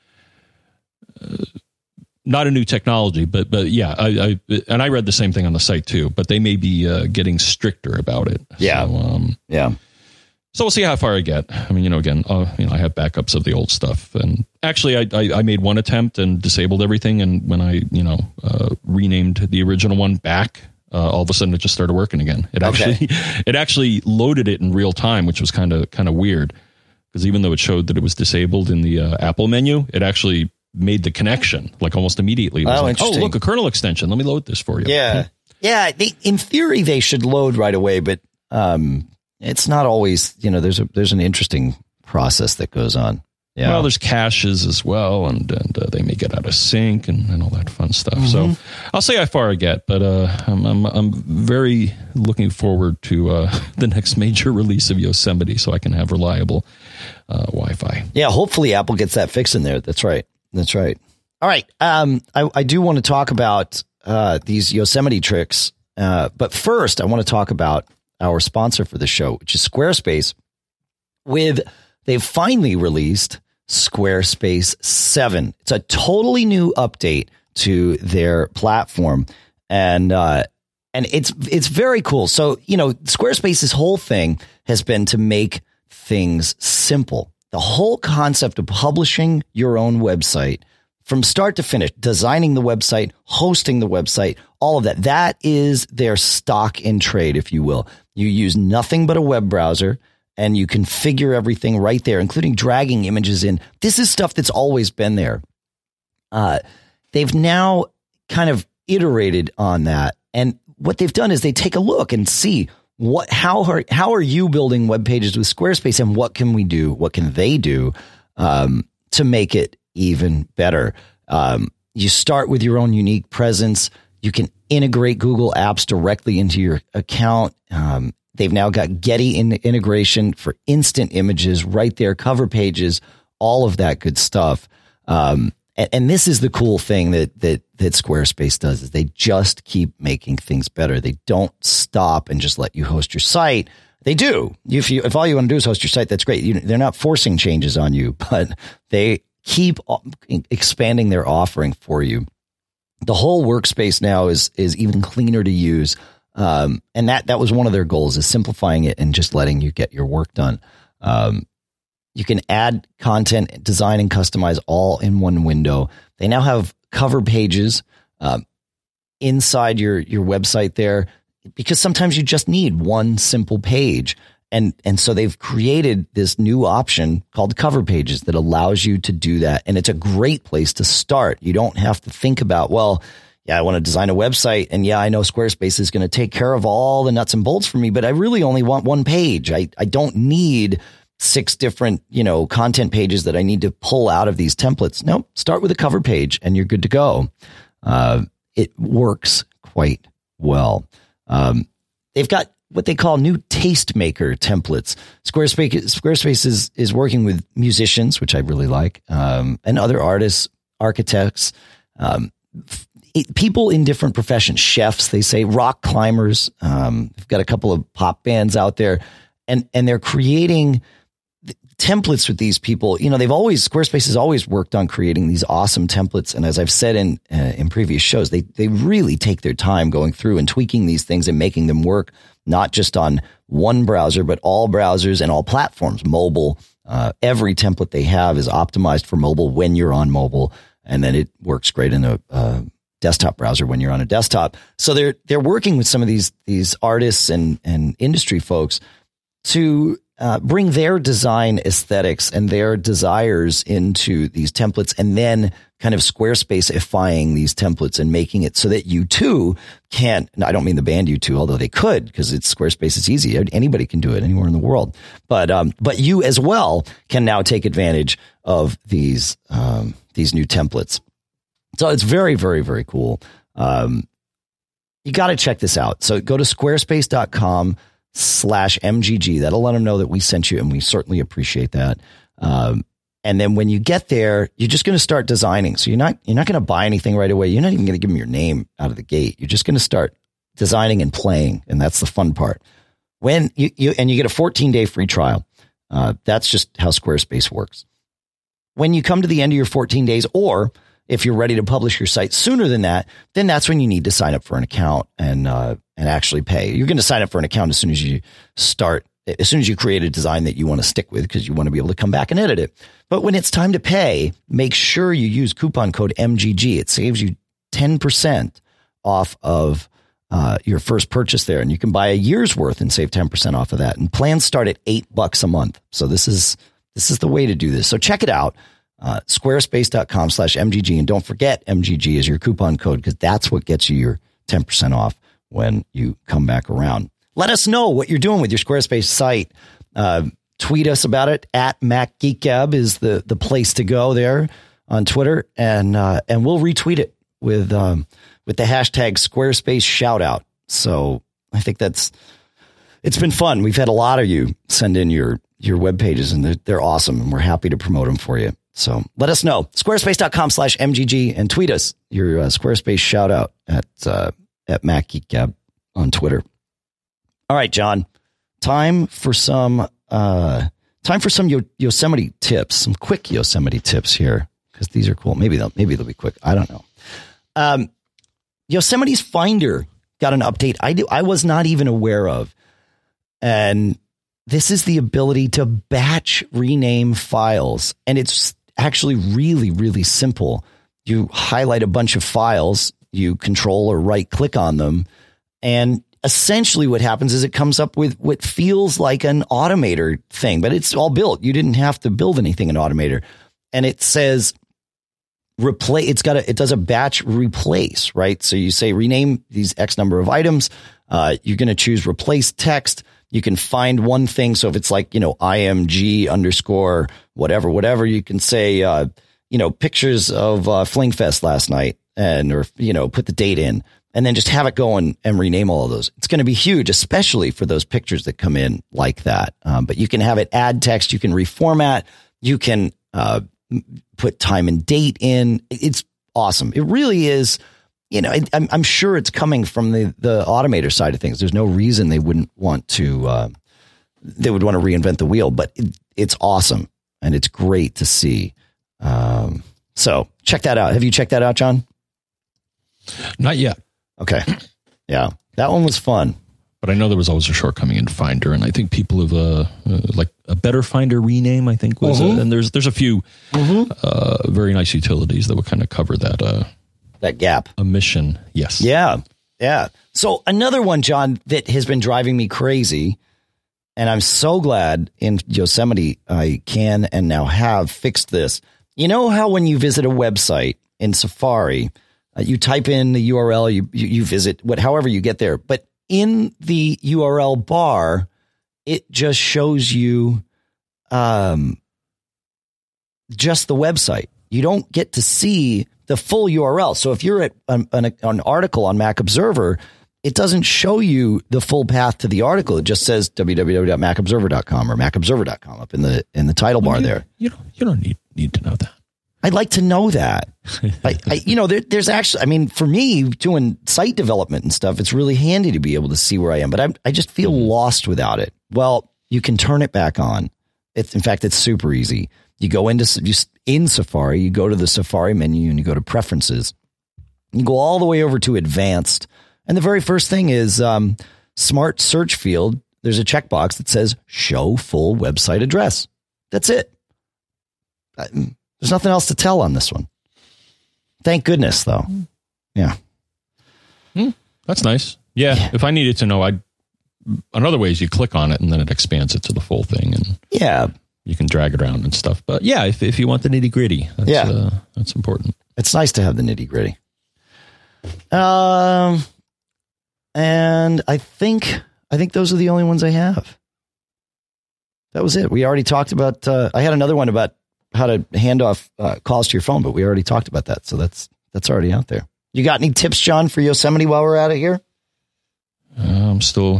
uh, not a new technology. But but yeah, I, I and I read the same thing on the site too. But they may be uh, getting stricter about it. Yeah, so, um, yeah. So we'll see how far I get. I mean, you know, again, uh, you know, I have backups of the old stuff, and actually, I, I, I made one attempt and disabled everything. And when I, you know, uh, renamed the original one back, uh, all of a sudden it just started working again. It actually, okay. it actually loaded it in real time, which was kind of kind of weird, because even though it showed that it was disabled in the uh, Apple menu, it actually made the connection like almost immediately. It was oh, like, oh, look, a kernel extension. Let me load this for you. Yeah, yeah. They, in theory, they should load right away, but. Um, It's not always, you know, there's a there's an interesting process that goes on. Yeah. Well, there's caches as well, and and uh, they may get out of sync and, and all that fun stuff. Mm-hmm. So I'll say how far I get, but uh, I'm, I'm I'm very looking forward to uh, the next major release of Yosemite, so I can have reliable uh, Wi-Fi. Yeah, hopefully Apple gets that fix in there. That's right. That's right. All right. Um, I, I do want to talk about uh, these Yosemite tricks, uh, but first I want to talk about our sponsor for the show, which is Squarespace. With they've finally released Squarespace seven. It's a totally new update to their platform, and uh, and it's it's very cool. So, you know, Squarespace's whole thing has been to make things simple. The whole concept of publishing your own website from start to finish, designing the website, hosting the website, all of that, that is their stock in trade, if you will. You use nothing but a web browser, and you configure everything right there, including dragging images in. This is stuff that's always been there. Uh, they've now kind of iterated on that. And what they've done is they take a look and see what, how are, how are you building web pages with Squarespace, and what can we do? What can they do um, to make it even better? Um, you start with your own unique presence. You can integrate Google Apps directly into your account. Um, they've now got Getty in integration for instant images right there, cover pages, all of that good stuff. Um, and, and this is the cool thing that, that, that Squarespace does is they just keep making things better. They don't stop and just let you host your site. They do. If you, if all you want to do is host your site, that's great. You, they're not forcing changes on you, but they keep expanding their offering for you. The whole workspace now is, is even cleaner to use. Um, and that, that was one of their goals, is simplifying it and just letting you get your work done. Um, you can add content, design, and customize all in one window. They now have cover pages, um, inside your, your website there, because sometimes you just need one simple page. And, and so they've created this new option called cover pages that allows you to do that. And it's a great place to start. You don't have to think about, well, yeah, I want to design a website. And yeah, I know Squarespace is going to take care of all the nuts and bolts for me, but I really only want one page. I, I don't need six different, you know, content pages that I need to pull out of these templates. No, start with a cover page and you're good to go. Uh, it works quite well. Um, they've got what they call new tastemaker templates. Squarespace, Squarespace is, is working with musicians, which I really like, um, and other artists, architects, um, it, people in different professions, chefs, they say, rock climbers. Um, they've got a couple of pop bands out there, and, and they're creating templates with these people. You know, they've always, Squarespace has always worked on creating these awesome templates. And as I've said in, uh, in previous shows, they, they really take their time going through and tweaking these things and making them work, not just on one browser, but all browsers and all platforms, mobile. Uh, every template they have is optimized for mobile when you're on mobile. And then it works great in a, uh, desktop browser when you're on a desktop. So they're, they're working with some of these, these artists and, and industry folks to, Uh, bring their design aesthetics and their desires into these templates, and then kind of Squarespace-ifying these templates and making it so that you too can, I don't mean the band U two, although they could, because it's Squarespace, it's easy. Anybody can do it anywhere in the world. But, um, but you as well can now take advantage of these, um, these new templates. So it's very, very, very cool. Um, you got to check this out. So go to squarespace.com slash MGG. That'll let them know that we sent you, and we certainly appreciate that. Um, and then when you get there, you're just going to start designing. So you're not, you're not going to buy anything right away. You're not even going to give them your name out of the gate. You're just going to start designing and playing. And that's the fun part. When you, you and you get a fourteen day free trial. Uh, that's just how Squarespace works. When you come to the end of your fourteen days, or if you're ready to publish your site sooner than that, then that's when you need to sign up for an account and, uh, and actually pay. You're going to sign up for an account as soon as you start, as soon as you create a design that you want to stick with, because you want to be able to come back and edit it. But when it's time to pay, make sure you use coupon code M G G. It saves you ten percent off of uh, your first purchase there. And you can buy a year's worth and save ten percent off of that. And plans start at eight bucks a month. So this is, this is the way to do this. So check it out. Uh, squarespace.com slash MGG. And don't forget M G G is your coupon code, because that's what gets you your ten percent off when you come back around. Let us know what you're doing with your Squarespace site. Uh, tweet us about it. At MacGeekGab is the, the place to go there on Twitter. And, uh, and we'll retweet it with, um, with the hashtag Squarespace shout out. So I think that's, it's been fun. We've had a lot of you send in your, your web pages, and they're, they're awesome, and we're happy to promote them for you. So let us know. Squarespace.com slash MGG, and tweet us your uh, Squarespace shout out at, uh, at MacGeekGab on Twitter. All right, John, time for some, uh, time for some Yo- Yosemite tips, some quick Yosemite tips here, because these are cool. Maybe they'll, maybe they'll be quick. I don't know. Um, Yosemite's Finder got an update I do, I was not even aware of. And this is the ability to batch rename files. And it's actually really, really simple. You highlight a bunch of files, you control or right click on them, and essentially what happens is it comes up with what feels like an Automator thing, but it's all built. You didn't have to build anything in Automator. And it says replace, it's got a, it does a batch replace, right? So you say rename these X number of items. Uh, you're going to choose replace text. You can find one thing. So if it's like, you know, I M G underscore whatever, whatever, you can say, uh, you know, pictures of uh, Flingfest last night, and, or, you know, put the date in, and then just have it go and, and rename all of those. It's going to be huge, especially for those pictures that come in like that. Um, but you can have it add text. You can reformat. You can uh, put time and date in. It's awesome. It really is. You know, I'm, I'm sure it's coming from the, the automator side of things. There's no reason they wouldn't want to, uh, they would want to reinvent the wheel, but it, it's awesome and it's great to see. Um, so check that out. Have you checked that out, John? Not yet. Okay. Yeah. That one was fun. But I know there was always a shortcoming in Finder, and I think people have uh, uh, like a Better Finder rename. I think was, mm-hmm. uh, and there's there's a few mm-hmm. uh, very nice utilities that would kind of cover that uh, that gap omission. Yes. Yeah. Yeah. So another one, John, that has been driving me crazy, and I'm so glad in Yosemite I can and now have fixed this. You know how when you visit a website in Safari, uh, you type in the U R L, you you, you visit what, however you get there, but in the U R L bar, it just shows you um, just the website. You don't get to see the full U R L. So if you're at an, an, an article on Mac Observer, it doesn't show you the full path to the article. It just says w w w dot mac observer dot com or mac observer dot com up in the in the title bar you, there. You don't you don't need need to know that. I'd like to know that. I, I, you know, there, there's actually, I mean, for me doing site development and stuff, it's really handy to be able to see where I am, but I'm, I just feel mm-hmm. lost without it. Well, you can turn it back on. It's, in fact, it's super easy. You go into just in Safari, you go to the Safari menu and you go to preferences. You go all the way over to advanced. And the very first thing is um, smart search field. There's a checkbox that says show full website address. That's it. I, There's nothing else to tell on this one. Thank goodness, though. Yeah. Hmm, that's nice. Yeah, yeah. If I needed to know, I'd. Another way is you click on it and then it expands it to the full thing, and yeah, you can drag it around and stuff. But yeah, if if you want the nitty gritty, that's, yeah, uh, that's important. It's nice to have the nitty gritty. Um, and I think I think those are the only ones I have. That was it. We already talked about. Uh, I had another one about how to hand off uh, calls to your phone, but we already talked about that. So that's, that's already out there. You got any tips, John, for Yosemite while we're at it here? Uh, I'm still,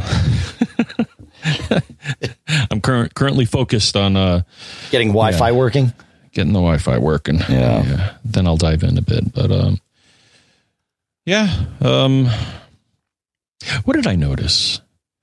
I'm current, currently focused on, uh, getting Wi-Fi yeah, working, getting the Wi-Fi working. Yeah. yeah. Then I'll dive in a bit, but, um, yeah. Um, what did I notice?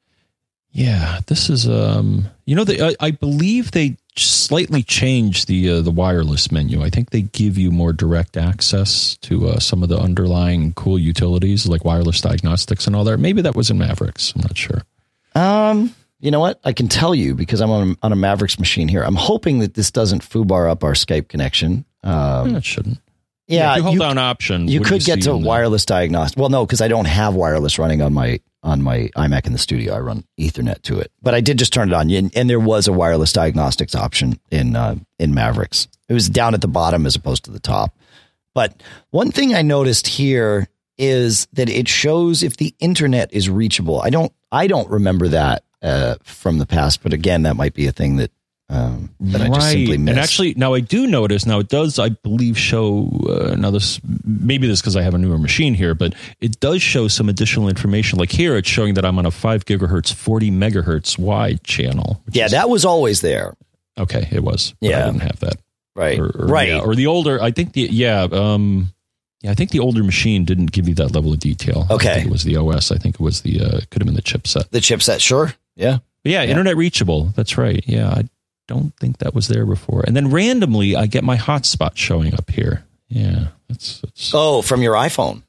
Yeah, this is, um, you know, they, I, I believe they slightly changed the uh, the wireless menu. I think they give you more direct access to uh, some of the underlying cool utilities like wireless diagnostics and all that. Maybe that was in Mavericks. I'm not sure. Um, you know what? I can tell you because I'm on, on a Mavericks machine here. I'm hoping that this doesn't foobar up our Skype connection. Um, it shouldn't. Yeah, yeah if you hold you, down option. You could you get to wireless diagnostic. Well, no, because I don't have wireless running on my on my iMac in the studio. I run Ethernet to it, but I did just turn it on, and, and there was a wireless diagnostics option in uh, in Mavericks. It was down at the bottom as opposed to the top. But one thing I noticed here is that it shows if the internet is reachable. I don't I don't remember that uh, from the past, but again, that might be a thing that. Um, that right. I just simply missed. And actually, now I do notice, now it does, I believe, show, uh, now this, maybe this because I have a newer machine here, but it does show some additional information. Like here, it's showing that I'm on a five gigahertz, forty megahertz wide channel. Yeah, is, that was always there. Okay, it was. But yeah. I didn't have that. Right. Or, or, right. Yeah, or the older, I think the, yeah, um, yeah, I think the older machine didn't give you that level of detail. Okay. I think it was the O S. I think it was the, uh, could have been the chipset. The chipset, sure. Yeah. But yeah, yeah, internet reachable. That's right. Yeah, I don't think that was there before. And then randomly, I get my hotspot showing up here. Yeah, that's, that's oh, from your iPhone,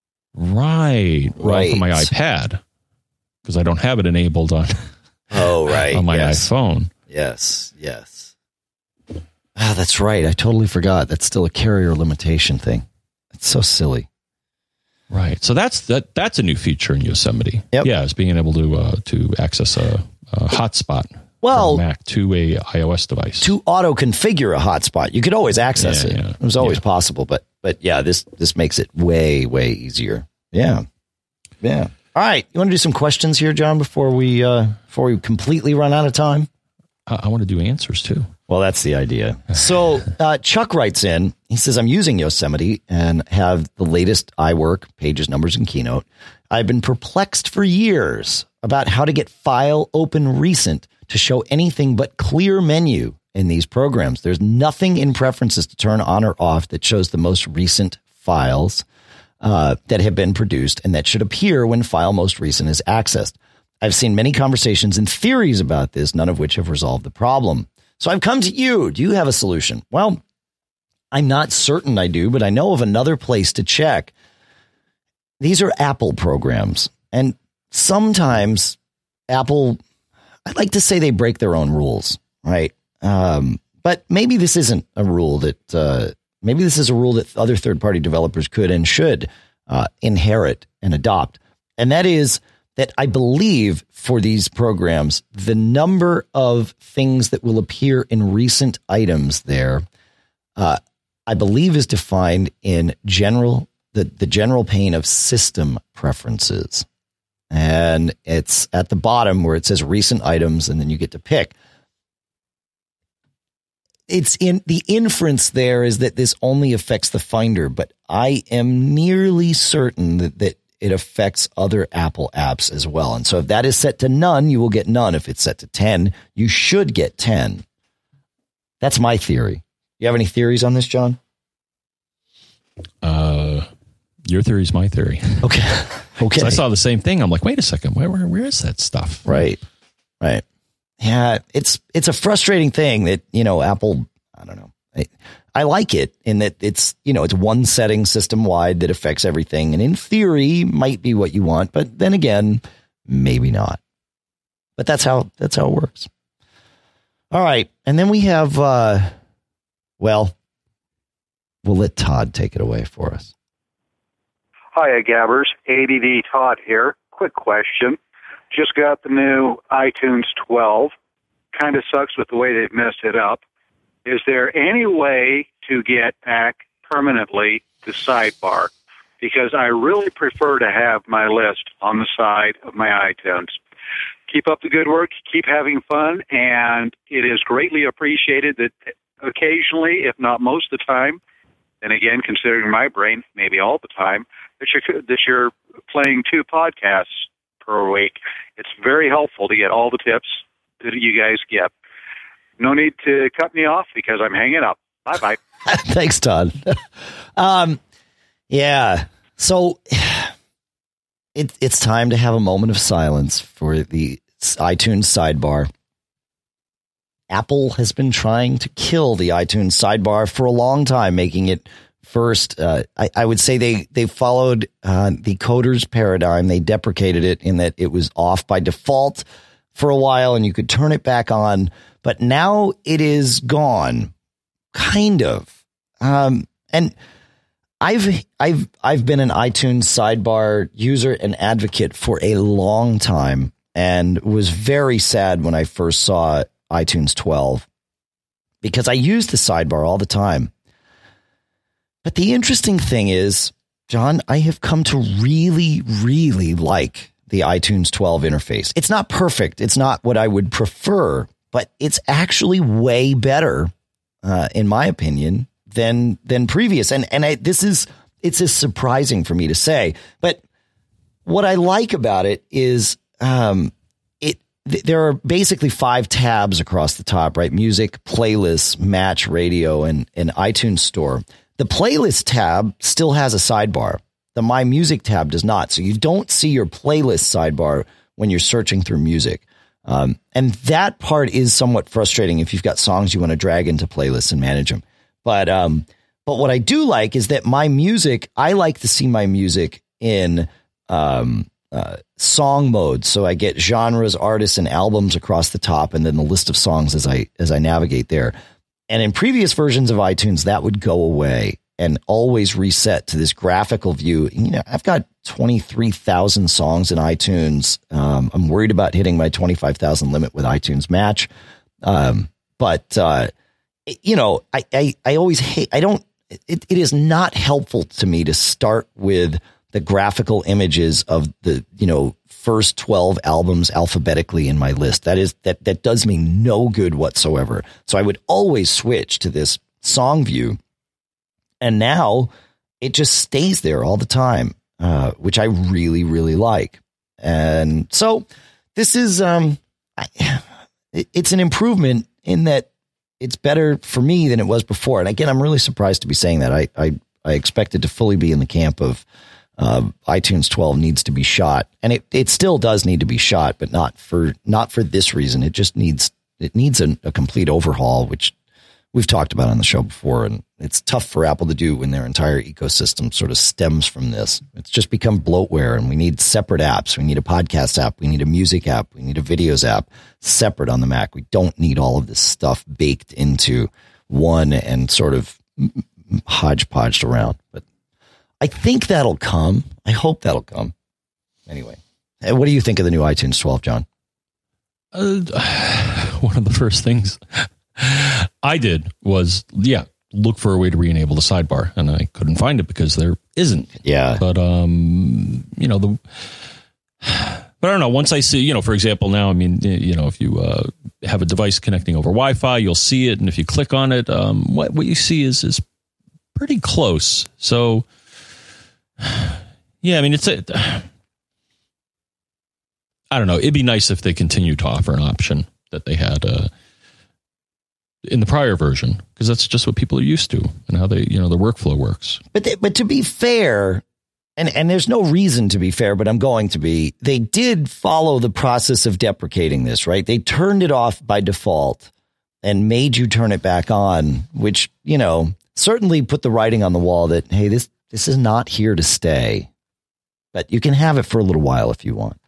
right? Right, well, from my iPad because I don't have it enabled on. Oh, right, on my yes. iPhone. Yes, yes. Ah, that's right. I totally forgot. That's still a carrier limitation thing. It's so silly. Right. So that's that. That's a new feature in Yosemite. Yep. Yeah, it's being able to uh, to access a, a hotspot. Well, from Mac to a iOS device to auto configure a hotspot. You could always access yeah, it. Yeah. It was always yeah. possible, but but yeah, this this makes it way way easier. Yeah, yeah. All right, you want to do some questions here, John, before we uh, before we completely run out of time? I, I want to do answers too. Well, that's the idea. So uh, Chuck writes in. He says, "I'm using Yosemite and have the latest iWork Pages, Numbers, and Keynote. I've been perplexed for years about how to get File Open Recent to show anything but clear menu in these programs. There's nothing in preferences to turn on or off that shows the most recent files uh, that have been produced and that should appear when file most recent is accessed. I've seen many conversations and theories about this, none of which have resolved the problem. So I've come to you. Do you have a solution? Well, I'm not certain I do, but I know of another place to check. These are Apple programs, and sometimes Apple, I'd like to say they break their own rules, right? Um, but maybe this isn't a rule that, uh, maybe this is a rule that other third-party developers could and should uh, inherit and adopt. And that is that I believe for these programs, the number of things that will appear in recent items there, uh, I believe is defined in general, the, the general pane of system preferences. And it's at the bottom where it says recent items, and then you get to pick. It's in the inference there is that this only affects the Finder, but I am nearly certain that, that it affects other Apple apps as well. And so if that is set to none, you will get none. If it's set to ten, you should get ten. That's my theory. You have any theories on this, John? Uh, your theory is my theory. Okay. Okay. So I saw the same thing. I'm like, wait a second. Where, where, where is that stuff? Right. Right. Yeah. It's, it's a frustrating thing that, you know, Apple, I don't know. I, I like it in that it's, you know, it's one setting system wide that affects everything. And in theory might be what you want, but then again, maybe not. But that's how, that's how it works. All right. And then we have, uh, well, we'll let Todd take it away for us. Hiya, Gabbers. A D D Todd here. Quick question. Just got the new iTunes twelve. Kind of sucks with the way they've messed it up. Is there any way to get back permanently the sidebar? Because I really prefer to have my list on the side of my iTunes. Keep up the good work. Keep having fun. And it is greatly appreciated that occasionally, if not most of the time, and again, considering my brain, maybe all the time, that you're, that you're playing two podcasts per week. It's very helpful to get all the tips that you guys get. No need to cut me off because I'm hanging up. Bye-bye. Thanks, Todd. um, yeah. So it, it's time to have a moment of silence for the iTunes sidebar. Apple has been trying to kill the iTunes sidebar for a long time, making it first. Uh, I, I would say they, they followed uh, the coder's paradigm. They deprecated it in that it was off by default for a while and you could turn it back on. But now it is gone, kind of. Um, and I've I've I've been an iTunes sidebar user and advocate for a long time, and was very sad when I first saw iTunes twelve because I use the sidebar all the time. But the interesting thing is, John, I have come to really, really like the iTunes twelve interface. It's not perfect. It's not what I would prefer, but it's actually way better, uh, in my opinion, than than previous. And and I, this is it's just surprising for me to say. But what I like about it is um, it th- there are basically five tabs across the top, right? Music, playlists, match, radio, and and iTunes Store. The playlist tab still has a sidebar. The My Music tab does not. So you don't see your playlist sidebar when you're searching through music. Um, and that part is somewhat frustrating if you've got songs you want to drag into playlists and manage them. But um, but what I do like is that My Music, I like to see My Music in um, uh, song mode. So I get genres, artists, and albums across the top, and then the list of songs as I as I navigate there. And in previous versions of iTunes, that would go away and always reset to this graphical view. You know, I've got twenty-three thousand songs in iTunes. Um, I'm worried about hitting my twenty-five thousand limit with iTunes Match. Um, but, uh, it, you know, I, I, I always hate, I don't, it, it is not helpful to me to start with the graphical images of the, you know, first twelve albums alphabetically in my list. That is, that, that does me no good whatsoever. So I would always switch to this song view. And now it just stays there all the time, uh, which I really, really like. And so this is, um, I, it's an improvement in that it's better for me than it was before. And again, I'm really surprised to be saying that. I I, I expected to fully be in the camp of uh, iTunes twelve needs to be shot, and it, it still does need to be shot, but not for not for this reason. It just needs it needs a, a complete overhaul, which we've talked about on the show before, and it's tough for Apple to do when their entire ecosystem sort of stems from this. It's just become bloatware, and we need separate apps. We need a podcast app. We need a music app. We need a videos app separate on the Mac. We don't need all of this stuff baked into one and sort of hodgepodged around. But I think that'll come. I hope that'll come. Anyway, what do you think of the new iTunes twelve, John? Uh, one of the first things I did was, yeah, look for a way to re-enable the sidebar, and I couldn't find it because there isn't. Yeah. But, um, you know, the, but I don't know, once I see, you know, for example, now, I mean, you know, if you uh, have a device connecting over Wi-Fi, you'll see it. And if you click on it, um, what, what you see is, is pretty close. So, yeah, I mean, it's a, I don't know. It'd be nice if they continue to offer an option that they had, uh, in the prior version, because that's just what people are used to and how they, you know, the workflow works. But they, but to be fair, and, and there's no reason to be fair, but I'm going to be, they did follow the process of deprecating this, right? They turned it off by default and made you turn it back on, which, you know, certainly put the writing on the wall that, hey, this, this is not here to stay, but you can have it for a little while if you want.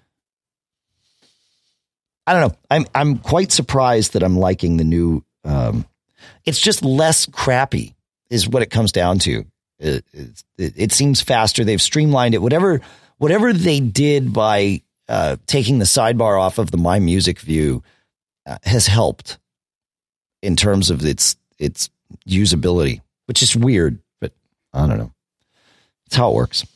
I don't know. I'm I'm quite surprised that I'm liking the new. Um, it's just less crappy, is what it comes down to. It, it, it seems faster. They've streamlined it. Whatever whatever they did by uh, taking the sidebar off of the My Music view uh, has helped in terms of its its usability, which is weird, but I don't know. It's how it works.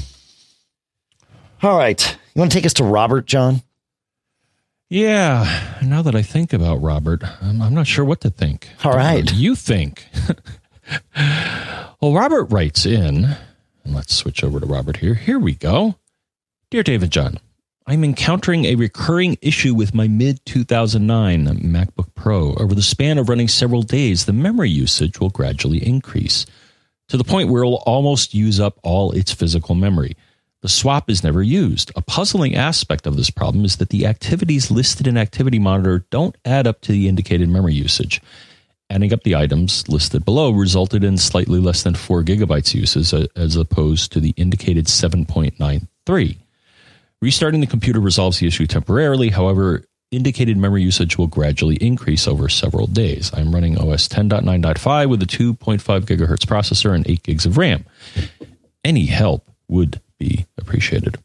All right, you want to take us to Robert, John? Yeah, now that I think about Robert, I'm, I'm not sure what to think. All right. You think. Well, Robert writes in, and let's switch over to Robert here. Here we go. Dear David John, I'm encountering a recurring issue with my mid two thousand nine MacBook Pro. Over the span of running several days, the memory usage will gradually increase to the point where it will almost use up all its physical memory. The swap is never used. A puzzling aspect of this problem is that the activities listed in Activity Monitor don't add up to the indicated memory usage. Adding up the items listed below resulted in slightly less than four gigabytes uses as opposed to the indicated seven point nine three. Restarting the computer resolves the issue temporarily. However, indicated memory usage will gradually increase over several days. I'm running O S ten point nine point five with a two point five gigahertz processor and eight gigs of RAM. Any help would be appreciated.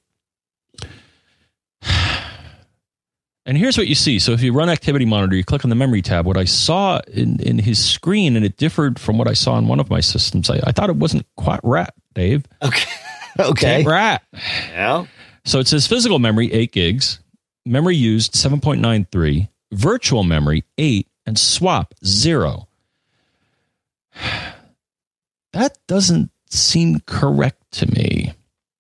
And here's what you see. So if you run Activity Monitor, you click on the memory tab. What I saw in, in his screen, and it differed from what I saw in one of my systems, I, I thought it wasn't quite right, Dave. Okay. Okay. Ain't right. Yeah. So it says physical memory, eight gigs, memory used, seven point nine three, virtual memory, eight, and swap, zero. That doesn't seem correct to me.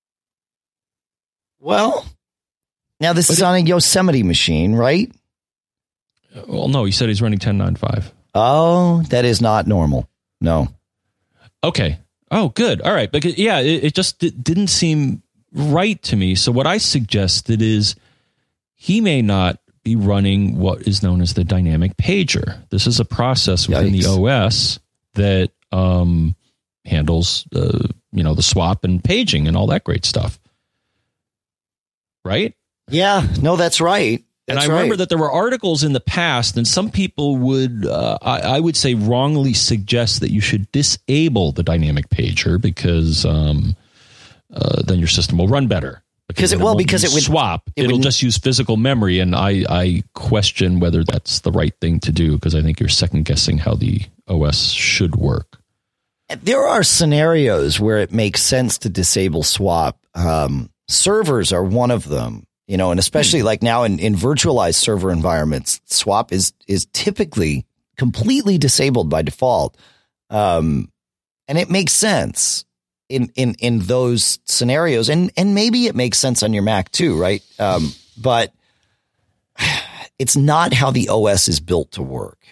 Well, now this but is it, on a Yosemite machine, right? Well, no, he said he's running ten point nine point five. Oh, that is not normal. No. Okay. Oh, good. All right. Because, yeah, it, it just it didn't seem right to me. So what I suggested is he may not be running what is known as the dynamic pager. This is a process within Yikes. the O S that um, handles, uh, you know, the swap and paging and all that great stuff. Right? Yeah, no, that's right. That's and I remember right. that there were articles in the past, and some people would, uh, I, I would say, wrongly suggest that you should disable the dynamic pager because um, uh, then your system will run better. Because it, well, because it would swap, it it'll would, just use physical memory, and I, I question whether that's the right thing to do because I think you're second guessing how the O S should work. There are scenarios where it makes sense to disable swap. Um, servers are one of them, you know, and especially like now in, in virtualized server environments, swap is is typically completely disabled by default, um, and it makes sense. In, in, in those scenarios, and, and maybe it makes sense on your Mac too, right? Um, but it's not how the O S is built to work.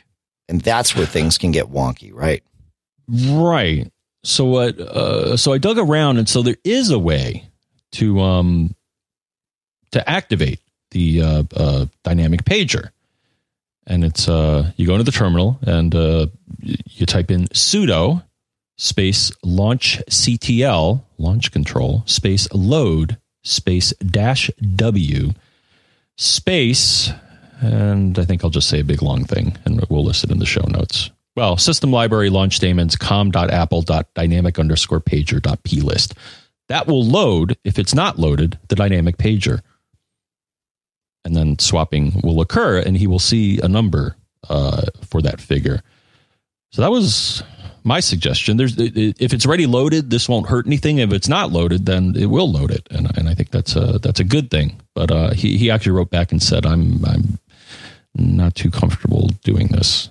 And that's where things can get wonky, right? Right. So what? Uh, so I dug around, and so there is a way to um to activate the uh, uh, dynamic pager, and it's uh you go into the terminal and uh, you type in sudo space launch C T L launch control space load space dash W space, and I think I'll just say a big long thing, and we'll list it in the show notes. Well, system library launch daemons com.apple.dynamic underscore pager dot plist. That will load, if it's not loaded, the dynamic pager. And then swapping will occur, and he will see a number uh, for that figure. So that was my suggestion. There's, if it's already loaded, this won't hurt anything. If it's not loaded, then it will load it, and and I think that's a that's a good thing. But uh, he he actually wrote back and said, "I'm I'm not too comfortable doing this."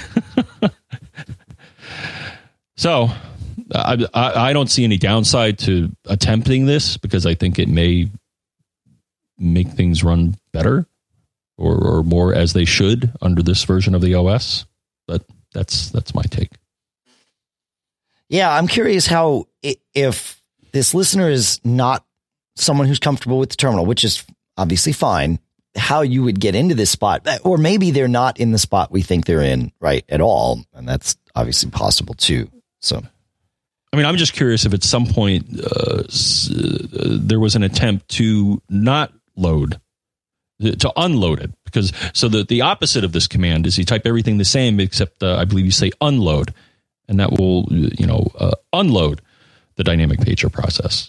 So I, I I don't see any downside to attempting this, because I think it may make things run better or, or more as they should under this version of the O S. But that's that's my take. Yeah, I'm curious how, if this listener is not someone who's comfortable with the terminal, which is obviously fine, how you would get into this spot. Or maybe they're not in the spot we think they're in, right, at all. And that's obviously possible too. So, I mean, I'm just curious if at some point uh, s- uh, there was an attempt to not load, to unload it. Because so the, the opposite of this command is you type everything the same, except uh, I believe you say unload. And that will, you know, uh, unload the dynamic pager process.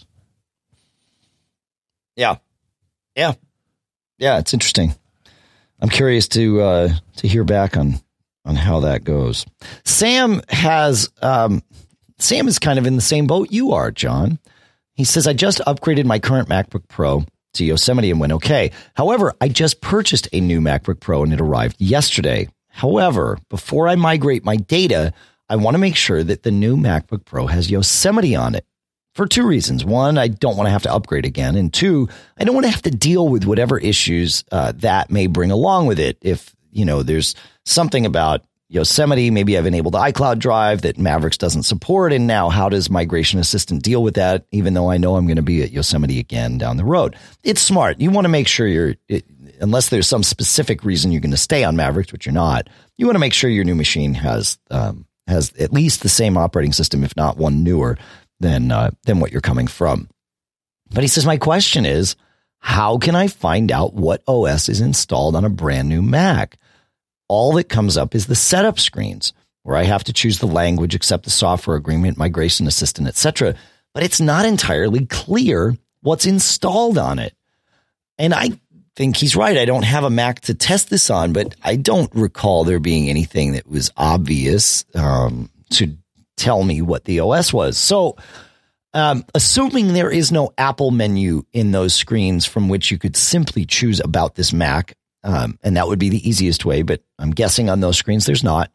Yeah. Yeah. Yeah, it's interesting. I'm curious to uh, to hear back on on how that goes. Sam has um, Sam is kind of in the same boat you are, John. He says, I just upgraded my current MacBook Pro to Yosemite and went okay. However, I just purchased a new MacBook Pro and it arrived yesterday. However, before I migrate my data, I want to make sure that the new MacBook Pro has Yosemite on it for two reasons. One, I don't want to have to upgrade again. And two, I don't want to have to deal with whatever issues uh, that may bring along with it. If, you know, there's something about Yosemite, maybe I've enabled the iCloud Drive that Mavericks doesn't support. And now how does Migration Assistant deal with that? Even though I know I'm going to be at Yosemite again down the road. It's smart. You want to make sure you're, it, unless there's some specific reason you're going to stay on Mavericks, which you're not, you want to make sure your new machine has, um, has at least the same operating system, if not one newer than, uh, than what you're coming from. But he says, my question is, how can I find out what O S is installed on a brand new Mac? All that comes up is the setup screens where I have to choose the language, accept the software agreement, Migration Assistant, et cetera. But it's not entirely clear what's installed on it. And I think he's right. I don't have a Mac to test this on, but I don't recall there being anything that was obvious um, to tell me what the O S was. So um, assuming there is no Apple menu in those screens from which you could simply choose about this Mac, um, and that would be the easiest way, but I'm guessing on those screens there's not.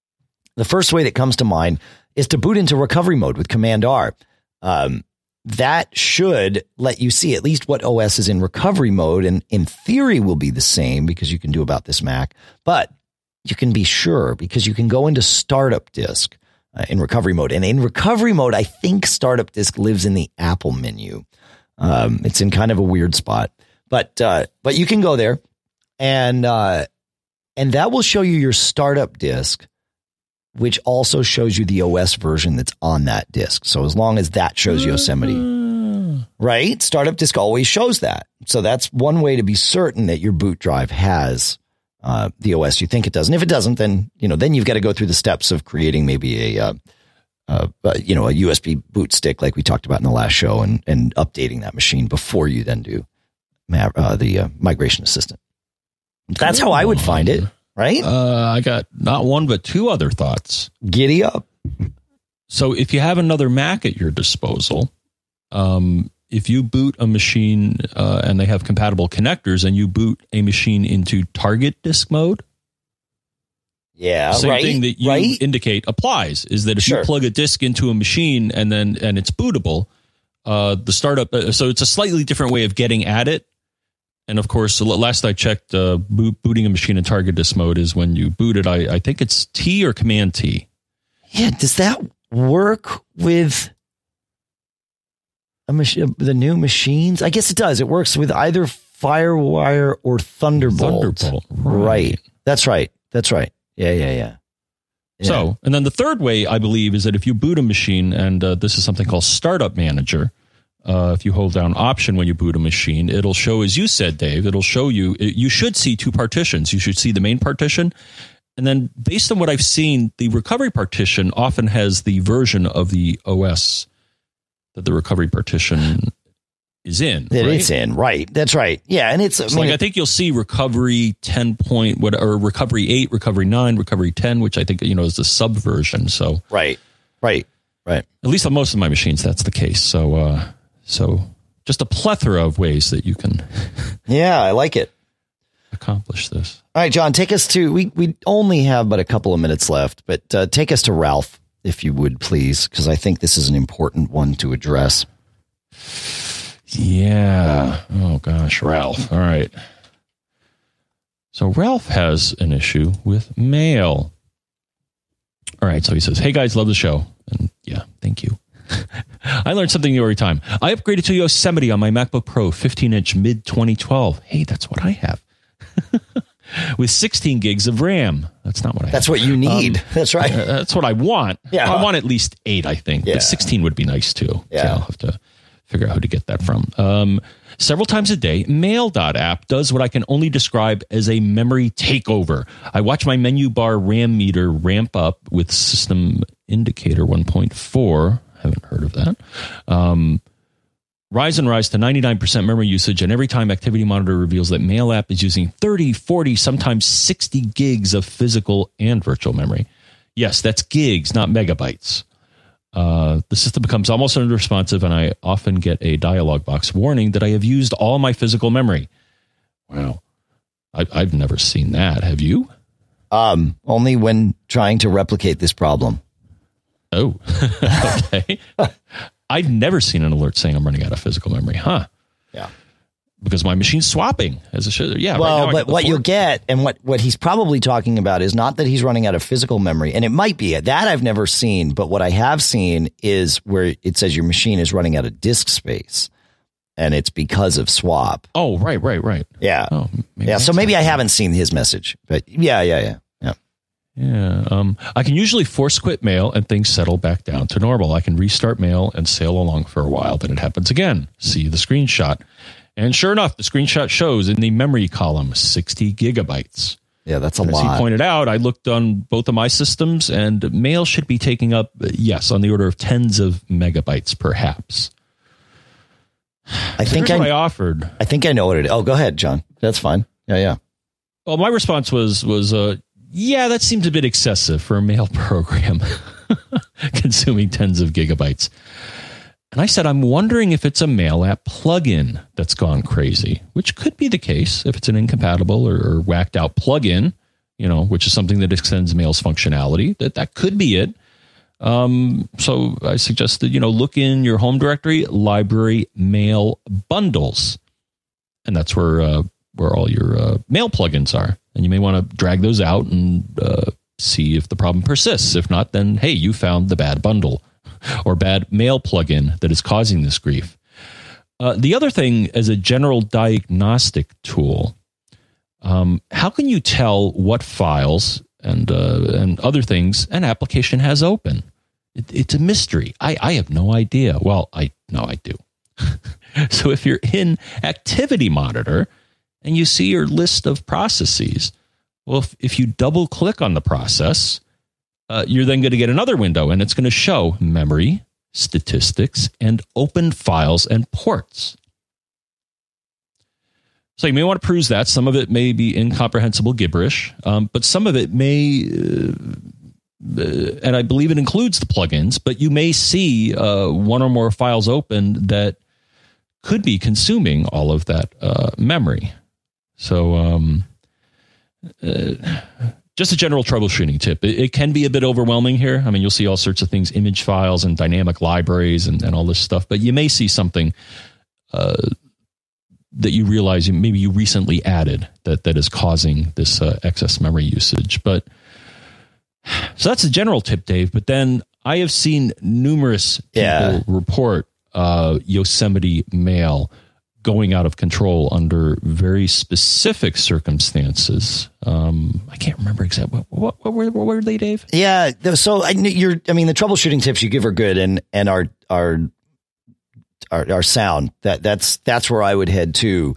The first way that comes to mind is to boot into recovery mode with Command R. Um, that should let you see at least what O S is in recovery mode, and in theory will be the same because you can do about this Mac, but you can be sure because you can go into startup disk uh, in recovery mode. And in recovery mode, I think startup disk lives in the Apple menu. Um, it's in kind of a weird spot, but, uh, but you can go there and, uh, and that will show you your startup disk, which also shows you the O S version that's on that disk. So as long as that shows Yosemite, right? Startup disk always shows that. So that's one way to be certain that your boot drive has uh, the O S you think it does. And if it doesn't, then, you know, then you've got to go through the steps of creating maybe a, uh, uh, uh, you know, a U S B boot stick like we talked about in the last show, and, and updating that machine before you then do uh, the uh, Migration Assistant. That's how I would find it. Right? Uh, I got not one, but two other thoughts. Giddy up. So if you have another Mac at your disposal, um, if you boot a machine uh, and they have compatible connectors and you boot a machine into target disk mode, yeah, same right, thing that you right? indicate applies, is that if Sure. you plug a disk into a machine and then and it's bootable, uh, the startup, uh, so it's a slightly different way of getting at it. And of course, last I checked, uh, boot, booting a machine in target disk mode is when you boot it. I, I think it's T or Command T. Yeah, does that work with a mach- the new machines? I guess it does. It works with either FireWire or Thunderbolt. Thunderbolt, right. right. That's right. That's right. Yeah, yeah, yeah. yeah. So, and then the third way, I believe, is that if you boot a machine, and uh, this is something called Startup Manager. Uh, if you hold down Option when you boot a machine, it'll show, as you said, Dave, it'll show you, it, you should see two partitions. You should see the main partition. And then based on what I've seen, the recovery partition often has the version of the O S that the recovery partition is in. That right? it's in, right. That's right. Yeah, and it's... I, so mean, like, it, I think you'll see recovery ten point, what, or recovery eight, recovery nine, recovery ten, which I think, you know, is the subversion. So Right, right, right. At least on most of my machines, that's the case. So, uh, so just a plethora of ways that you can... Yeah, I like it. Accomplish this. All right, John, take us to... We, we only have but a couple of minutes left, but uh, take us to Ralph, if you would, please, because I think this is an important one to address. Yeah. Oh, gosh, Ralph. All right. So Ralph has an issue with mail. All right, so he says, hey, guys, love the show. And yeah, thank you. I learned something new every time. I upgraded to Yosemite on my MacBook Pro fifteen inch mid twenty twelve. Hey, that's what I have. With sixteen gigs of RAM. That's not what I That's have. what you need. Um, that's right. Uh, that's what I want. Yeah. I want at least eight, I think. Yeah. But sixteen would be nice, too. Yeah. So I'll have to figure out how to get that from. Um, several times a day, Mail.app does what I can only describe as a memory takeover. I watch my menu bar RAM meter ramp up with System Indicator one point four. Haven't heard of that. Um, rise and rise to ninety-nine percent memory usage, and every time Activity Monitor reveals that Mail app is using thirty, forty, sometimes sixty gigs of physical and virtual memory. Yes, that's gigs, not megabytes. Uh, the system becomes almost unresponsive, and I often get a dialog box warning that I have used all my physical memory. Wow. I, I've never seen that. Have you? Um, only when trying to replicate this problem. Oh, okay. I've never seen an alert saying I'm running out of physical memory, huh? Yeah. Because my machine's swapping as it should. Yeah. Well, right now but what you'll get, and what, what he's probably talking about, is not that he's running out of physical memory, and it might be that I've never seen. But what I have seen is where it says your machine is running out of disk space, and it's because of swap. Oh, right, right, right. Yeah. Oh, yeah. So maybe I haven't seen his message, but yeah, yeah, yeah, yeah. Yeah. Um, I can usually force quit Mail and things settle back down to normal. I can restart Mail and sail along for a while. Then it happens again. See the screenshot. And sure enough, the screenshot shows in the memory column sixty gigabytes. Yeah, that's a and lot. As he pointed out, I looked on both of my systems, and Mail should be taking up, yes, on the order of tens of megabytes, perhaps. I think I, I, I offered. I think I know what it is. Oh, go ahead, John. That's fine. Yeah, yeah. Well, my response was, was uh, yeah, that seems a bit excessive for a Mail program, consuming tens of gigabytes. And I said, I'm wondering if it's a Mail app plugin that's gone crazy, which could be the case if it's an incompatible or, or whacked out plugin, you know, which is something that extends Mail's functionality. That that could be it. Um, so I suggested, you know, look in your home directory, library, Mail bundles, and that's where uh, where all your uh, Mail plugins are. And you may want to drag those out and uh, see if the problem persists. If not, then hey, you found the bad bundle or bad Mail plugin that is causing this grief. Uh, the other thing, as a general diagnostic tool, um, how can you tell what files and uh, and other things an application has open? It, it's a mystery. I, I have no idea. Well, I no, I do. So if you're in Activity Monitor and you see your list of processes, well, if, if you double click on the process, Uh, you're then going to get another window, and it's going to show memory, statistics, and open files and ports. So you may want to peruse that. Some of it may be incomprehensible gibberish, um, but some of it may, uh, uh, and I believe it includes the plugins, but you may see uh, one or more files open that could be consuming all of that uh, memory. So, um, uh, just a general troubleshooting tip. It, it can be a bit overwhelming here. I mean, you'll see all sorts of things, image files and dynamic libraries and, and all this stuff, but you may see something uh, that you realize you, maybe you recently added that that is causing this uh, excess memory usage. But so that's a general tip, Dave. But then I have seen numerous people Yeah. report uh, Yosemite Mail going out of control under very specific circumstances. Um, I can't remember exactly what, what, what, were, what were they, Dave? Yeah. So I, you're, I mean, the troubleshooting tips you give are good and, and are, are, are, are sound. That that's, that's where I would head to,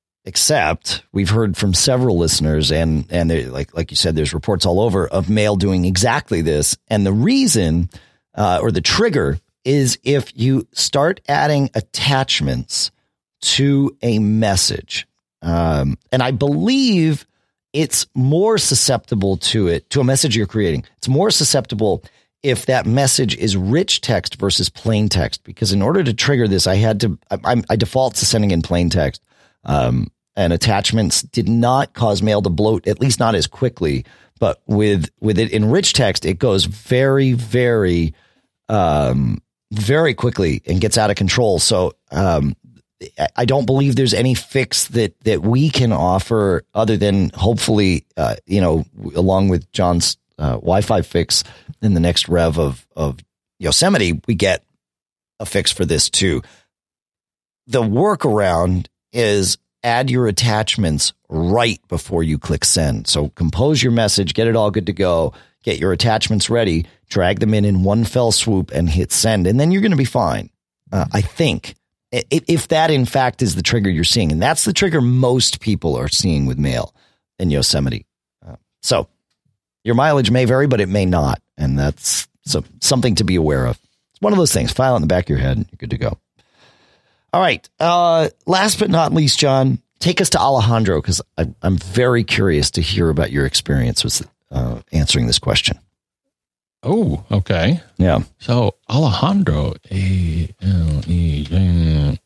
except we've heard from several listeners and, and they, like, like you said, there's reports all over of Mail doing exactly this. And the reason, uh, or the trigger is if you start adding attachments to a message. Um, and I believe it's more susceptible to it, to a message you're creating. It's more susceptible if that message is rich text versus plain text, because in order to trigger this, I had to, I, I default to sending in plain text. Um, and attachments did not cause Mail to bloat, at least not as quickly. But with, with it in rich text, it goes very, very, um, very quickly and gets out of control. So, um, I don't believe there's any fix that, that we can offer other than hopefully, uh, you know, along with John's uh, Wi-Fi fix in the next rev of, of Yosemite, we get a fix for this too. The workaround is add your attachments right before you click send. So compose your message, get it all good to go, get your attachments ready, drag them in in one fell swoop and hit send. And then you're going to be fine. Uh, I think. If that, in fact, is the trigger you're seeing, and that's the trigger most people are seeing with Mail in Yosemite. Uh, so your mileage may vary, but it may not. And that's so, something to be aware of. It's one of those things. File it in the back of your head. You're good to go. All right. Uh, last but not least, John, take us to Alejandro, because I'm very curious to hear about your experience with uh, answering this question. Oh, okay. Yeah. So Alejandro, A L E J.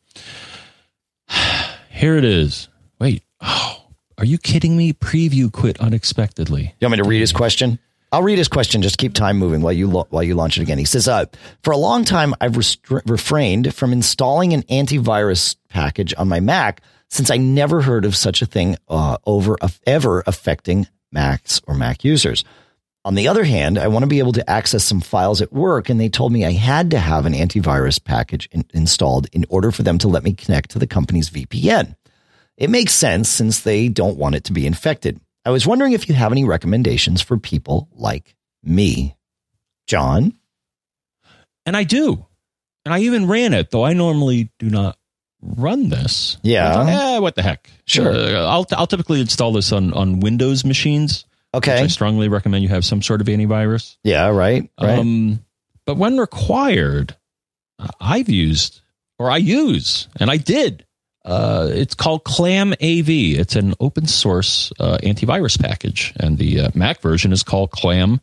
Here it is. Wait. Oh, are you kidding me? Preview quit unexpectedly. You want me to read his question? I'll read his question. Just keep time moving while you lo- while you launch it again. He says, uh, for a long time, I've restra- refrained from installing an antivirus package on my Mac since I never heard of such a thing uh, over uh, ever affecting Macs or Mac users. On the other hand, I want to be able to access some files at work, and they told me I had to have an antivirus package in- installed in order for them to let me connect to the company's V P N. It makes sense since they don't want it to be infected. I was wondering if you have any recommendations for people like me. John? And I do. And I even ran it, though I normally do not run this. Yeah. Thought, eh, what the heck? Sure. Uh, I'll, I'll typically install this on, on Windows machines. Okay. Which I strongly recommend you have some sort of antivirus. Yeah, right. right. Um, but when required, uh, I've used, or I use, and I did, uh, it's called Clam A V. It's an open source uh, antivirus package. And the uh, Mac version is called Clam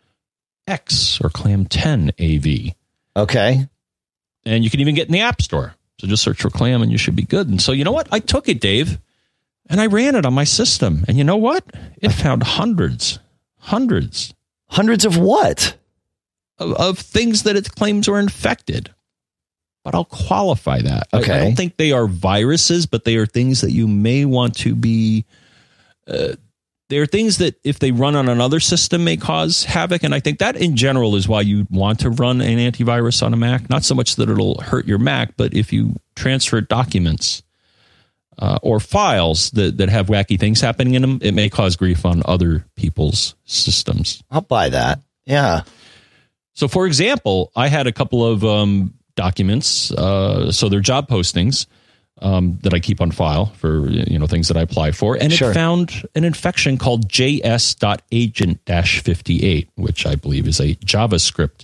X or Clam ten A V. Okay. And you can even get in the App Store. So just search for Clam and you should be good. And so, you know what? I took it, Dave. And I ran it on my system. And you know what? It found hundreds, hundreds. Hundreds of what? Of, of things that it claims were infected. But I'll qualify that. Okay. I, I don't think they are viruses, but they are things that you may want to be... Uh, they are things that if they run on another system may cause havoc. And I think that in general is why you want to run an antivirus on a Mac. Not so much that it'll hurt your Mac, but if you transfer documents... Uh, or files that, that have wacky things happening in them, it may cause grief on other people's systems. I'll buy that. Yeah. So, for example, I had a couple of um, documents. Uh, so they're job postings um, that I keep on file for you know things that I apply for, and Sure. it found an infection called J S dot agent dash fifty-eight, which I believe is a JavaScript,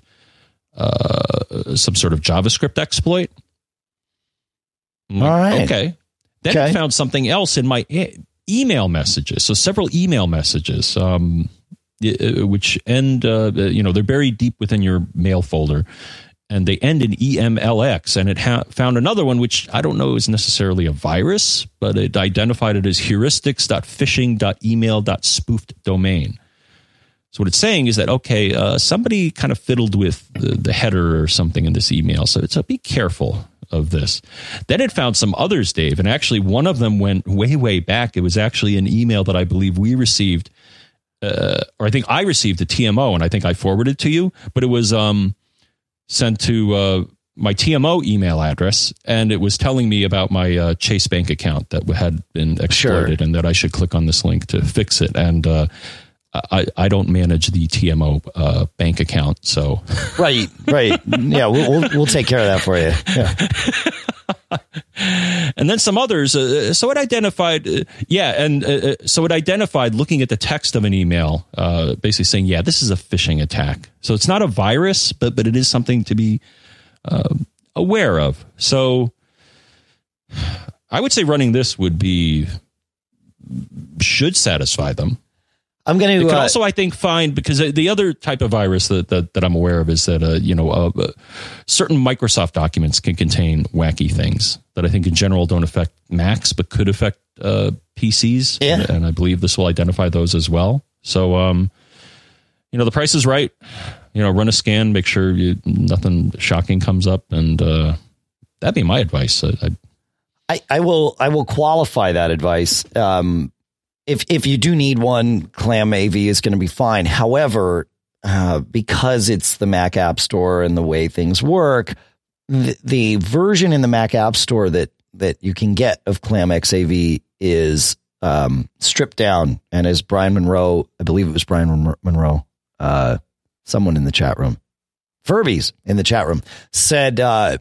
uh, some sort of JavaScript exploit. All right. Okay. Then Okay. I found something else in my e- email messages. So several email messages, um, y- which end, uh, you know, they're buried deep within your mail folder, and they end in E M L X. And it ha- found another one, which I don't know is necessarily a virus, but it identified it as heuristics dot phishing dot email dot spoofed domain. So what it's saying is that, okay, uh, somebody kind of fiddled with the, the header or something in this email. So, so be careful. of this. Then it found some others, Dave, and actually one of them went way, way back. It was actually an email that I believe we received, uh, or I think I received a T M O, and I think I forwarded to you, but it was um, sent to uh, my T M O email address, and it was telling me about my uh, Chase Bank account that had been exploited, sure, and that I should click on this link to fix it. And uh, I, I don't manage the T M O uh, bank account, so right, right, yeah, we'll, we'll we'll take care of that for you. Yeah. And then some others. Uh, so it identified, uh, yeah, and uh, so it identified looking at the text of an email, uh, basically saying, yeah, this is a phishing attack. So it's not a virus, but but it is something to be uh, aware of. So I would say running this would be should satisfy them. I'm going to it could uh, also, I think, find, because the other type of virus that that, that I'm aware of is that uh, you know uh, uh, certain Microsoft documents can contain wacky things that I think in general don't affect Macs but could affect uh, P Cs. Yeah. And I believe this will identify those as well. So, um, you know, the price is right. You know, run a scan, make sure you, nothing shocking comes up, and uh, that'd be my advice. I, I, I will I will qualify that advice. Um, If if you do need one, Clam A V is going to be fine. However, uh, because it's the Mac App Store and the way things work, the, the version in the Mac App Store that that you can get of Clam X A V is um, stripped down. And as Brian Monroe, I believe it was Brian Monroe, uh, someone in the chat room, Furbies in the chat room said, uh,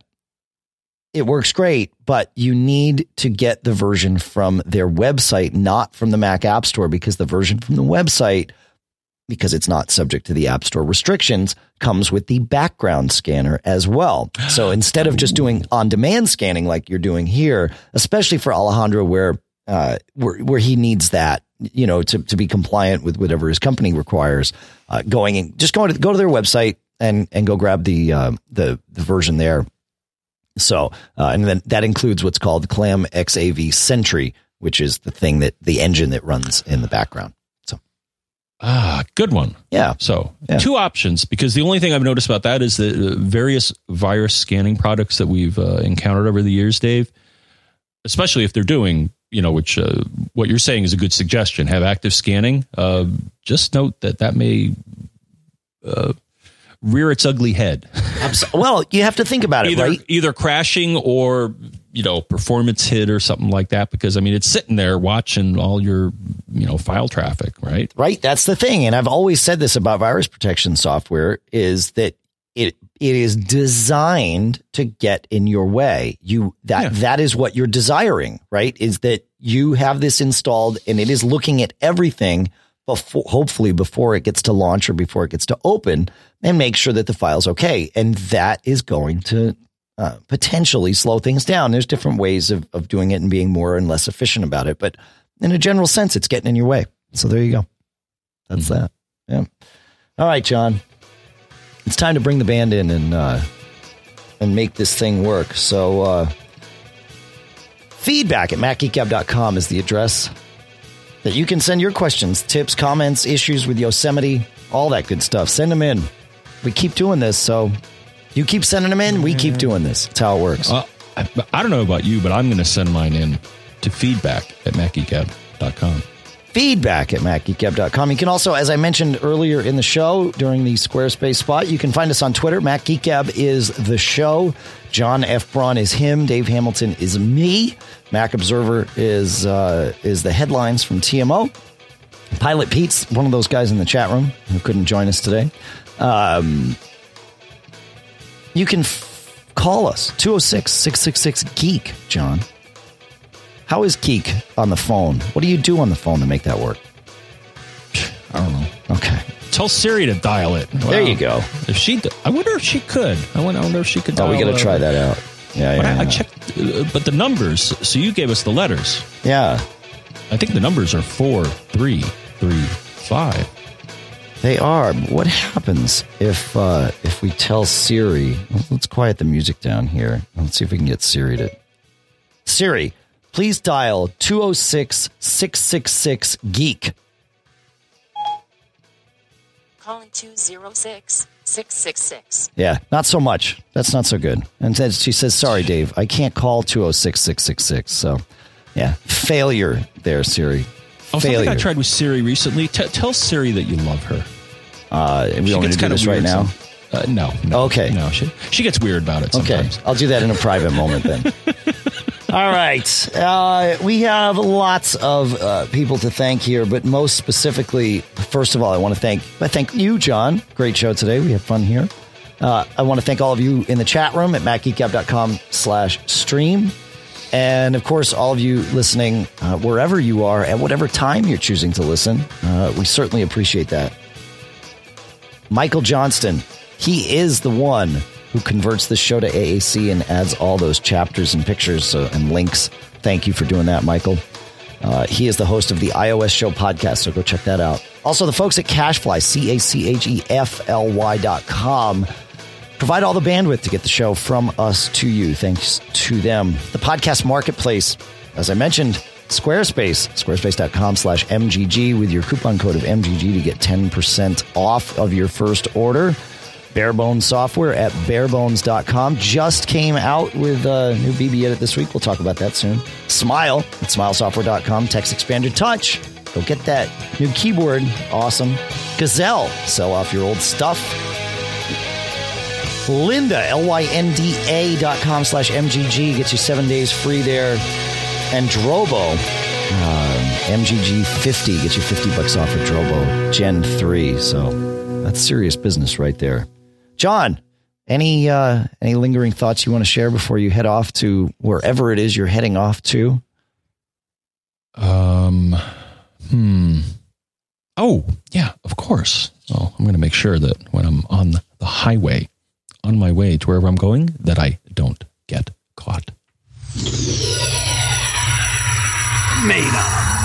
it works great, but you need to get the version from their website, not from the Mac App Store, because the version from the website, because it's not subject to the App Store restrictions, comes with the background scanner as well. So instead of just doing on-demand scanning like you're doing here, especially for Alejandro, where uh, where, where he needs that, you know, to, to be compliant with whatever his company requires, uh, going and just go to go to their website and and go grab the uh, the the version there. So, uh, and then that includes what's called Clam X A V Sentry, which is the thing that the engine that runs in the background. So, ah, good one. Yeah. So yeah. Two options, because the only thing I've noticed about that is the various virus scanning products that we've uh, encountered over the years, Dave, especially if they're doing, you know, which uh, what you're saying is a good suggestion, have active scanning. Uh, just note that that may, uh, rear its ugly head. Well, you have to think about it, either, right? Either crashing or, you know, performance hit or something like that, because I mean, it's sitting there watching all your, you know, file traffic, right? Right. That's the thing. And I've always said this about virus protection software is that it it is designed to get in your way. You that yeah. that is what you're desiring, right? Is that you have this installed and it is looking at everything before, hopefully before it gets to launch or before it gets to open, and make sure that the file's okay. And that is going to uh, potentially slow things down. There's different ways of, of doing it and being more and less efficient about it. But in a general sense, it's getting in your way. So there you go. That's mm-hmm. that. Yeah. All right, John. It's time to bring the band in and uh, and make this thing work. So uh, feedback at mac geek gab dot com is the address that you can send your questions, tips, comments, issues with Yosemite, all that good stuff. Send them in. We keep doing this, so you keep sending them in, we keep doing this. That's how it works. Uh, I, I don't know about you, but I'm going to send mine in to feedback at mac geek gab dot com. Feedback at mac geek gab dot com. You can also, as I mentioned earlier in the show, during the Squarespace spot, you can find us on Twitter. MacGeekGab is the show. John F. Braun is him. Dave Hamilton is me. Mac Observer is uh, is the headlines from T M O. Pilot Pete's one of those guys in the chat room who couldn't join us today. Um, you can f- call us two oh six, six six six, geek, John. How is Geek on the phone? What do you do on the phone to make that work? I don't know. Okay. Tell Siri to dial it. Wow. There you go. If she, I wonder if she could. I wonder if she could dial it. Oh, we got to uh, try that out. Yeah, yeah. I, yeah. I checked, uh, but the numbers, so you gave us the letters. Yeah. I think the numbers are four, three, three, five. They are. What happens if uh, if we tell Siri? Let's quiet the music down here. Let's see if we can get Siri to. Siri, please dial two oh six, six six six, geek. Calling two oh six, six six six. Yeah, not so much. That's not so good. And then she says, sorry, Dave, I can't call two oh six, six six six. So, yeah, failure there, Siri. Oh, failure. Something I tried with Siri recently. T- tell Siri that you love her. Uh, we want to do this right now? Uh, no, no. Okay. No, she, she gets weird about it sometimes. Okay, I'll do that in a private moment then. All right. Uh, we have lots of uh, people to thank here, but most specifically, first of all, I want to thank I thank you, John. Great show today. We had fun here. Uh, I want to thank all of you in the chat room at mac geek gab dot com slash stream. And, of course, all of you listening, uh, wherever you are, at whatever time you're choosing to listen. Uh, we certainly appreciate that. Michael Johnston, he is the one who converts this show to A A C and adds all those chapters and pictures so, and links. Thank you for doing that, Michael. Uh, he is the host of the iOS Show podcast, so go check that out. Also, the folks at CacheFly, C A C H E F L Y dot com, provide all the bandwidth to get the show from us to you. Thanks to them. The podcast marketplace, as I mentioned, Squarespace, squarespace.com slash MGG with your coupon code of M G G to get ten percent off of your first order. Barebones software at barebones dot com just came out with a new B B edit this week. We'll talk about that soon. Smile at smile software dot com. Text Expander Touch. Go get that new keyboard. Awesome. Gazelle. Sell off your old stuff. Lynda, L Y N D A dot com slash M G G. Gets you seven days free there. And Drobo, um, M G G fifty. Gets you fifty bucks off of Drobo Gen three. So that's serious business right there. John, any uh, any lingering thoughts you want to share before you head off to wherever it is you're heading off to? Um, hmm. Oh, yeah, of course. Well, I'm going to make sure that when I'm on the highway, on my way to wherever I'm going, that I don't get caught. Made up.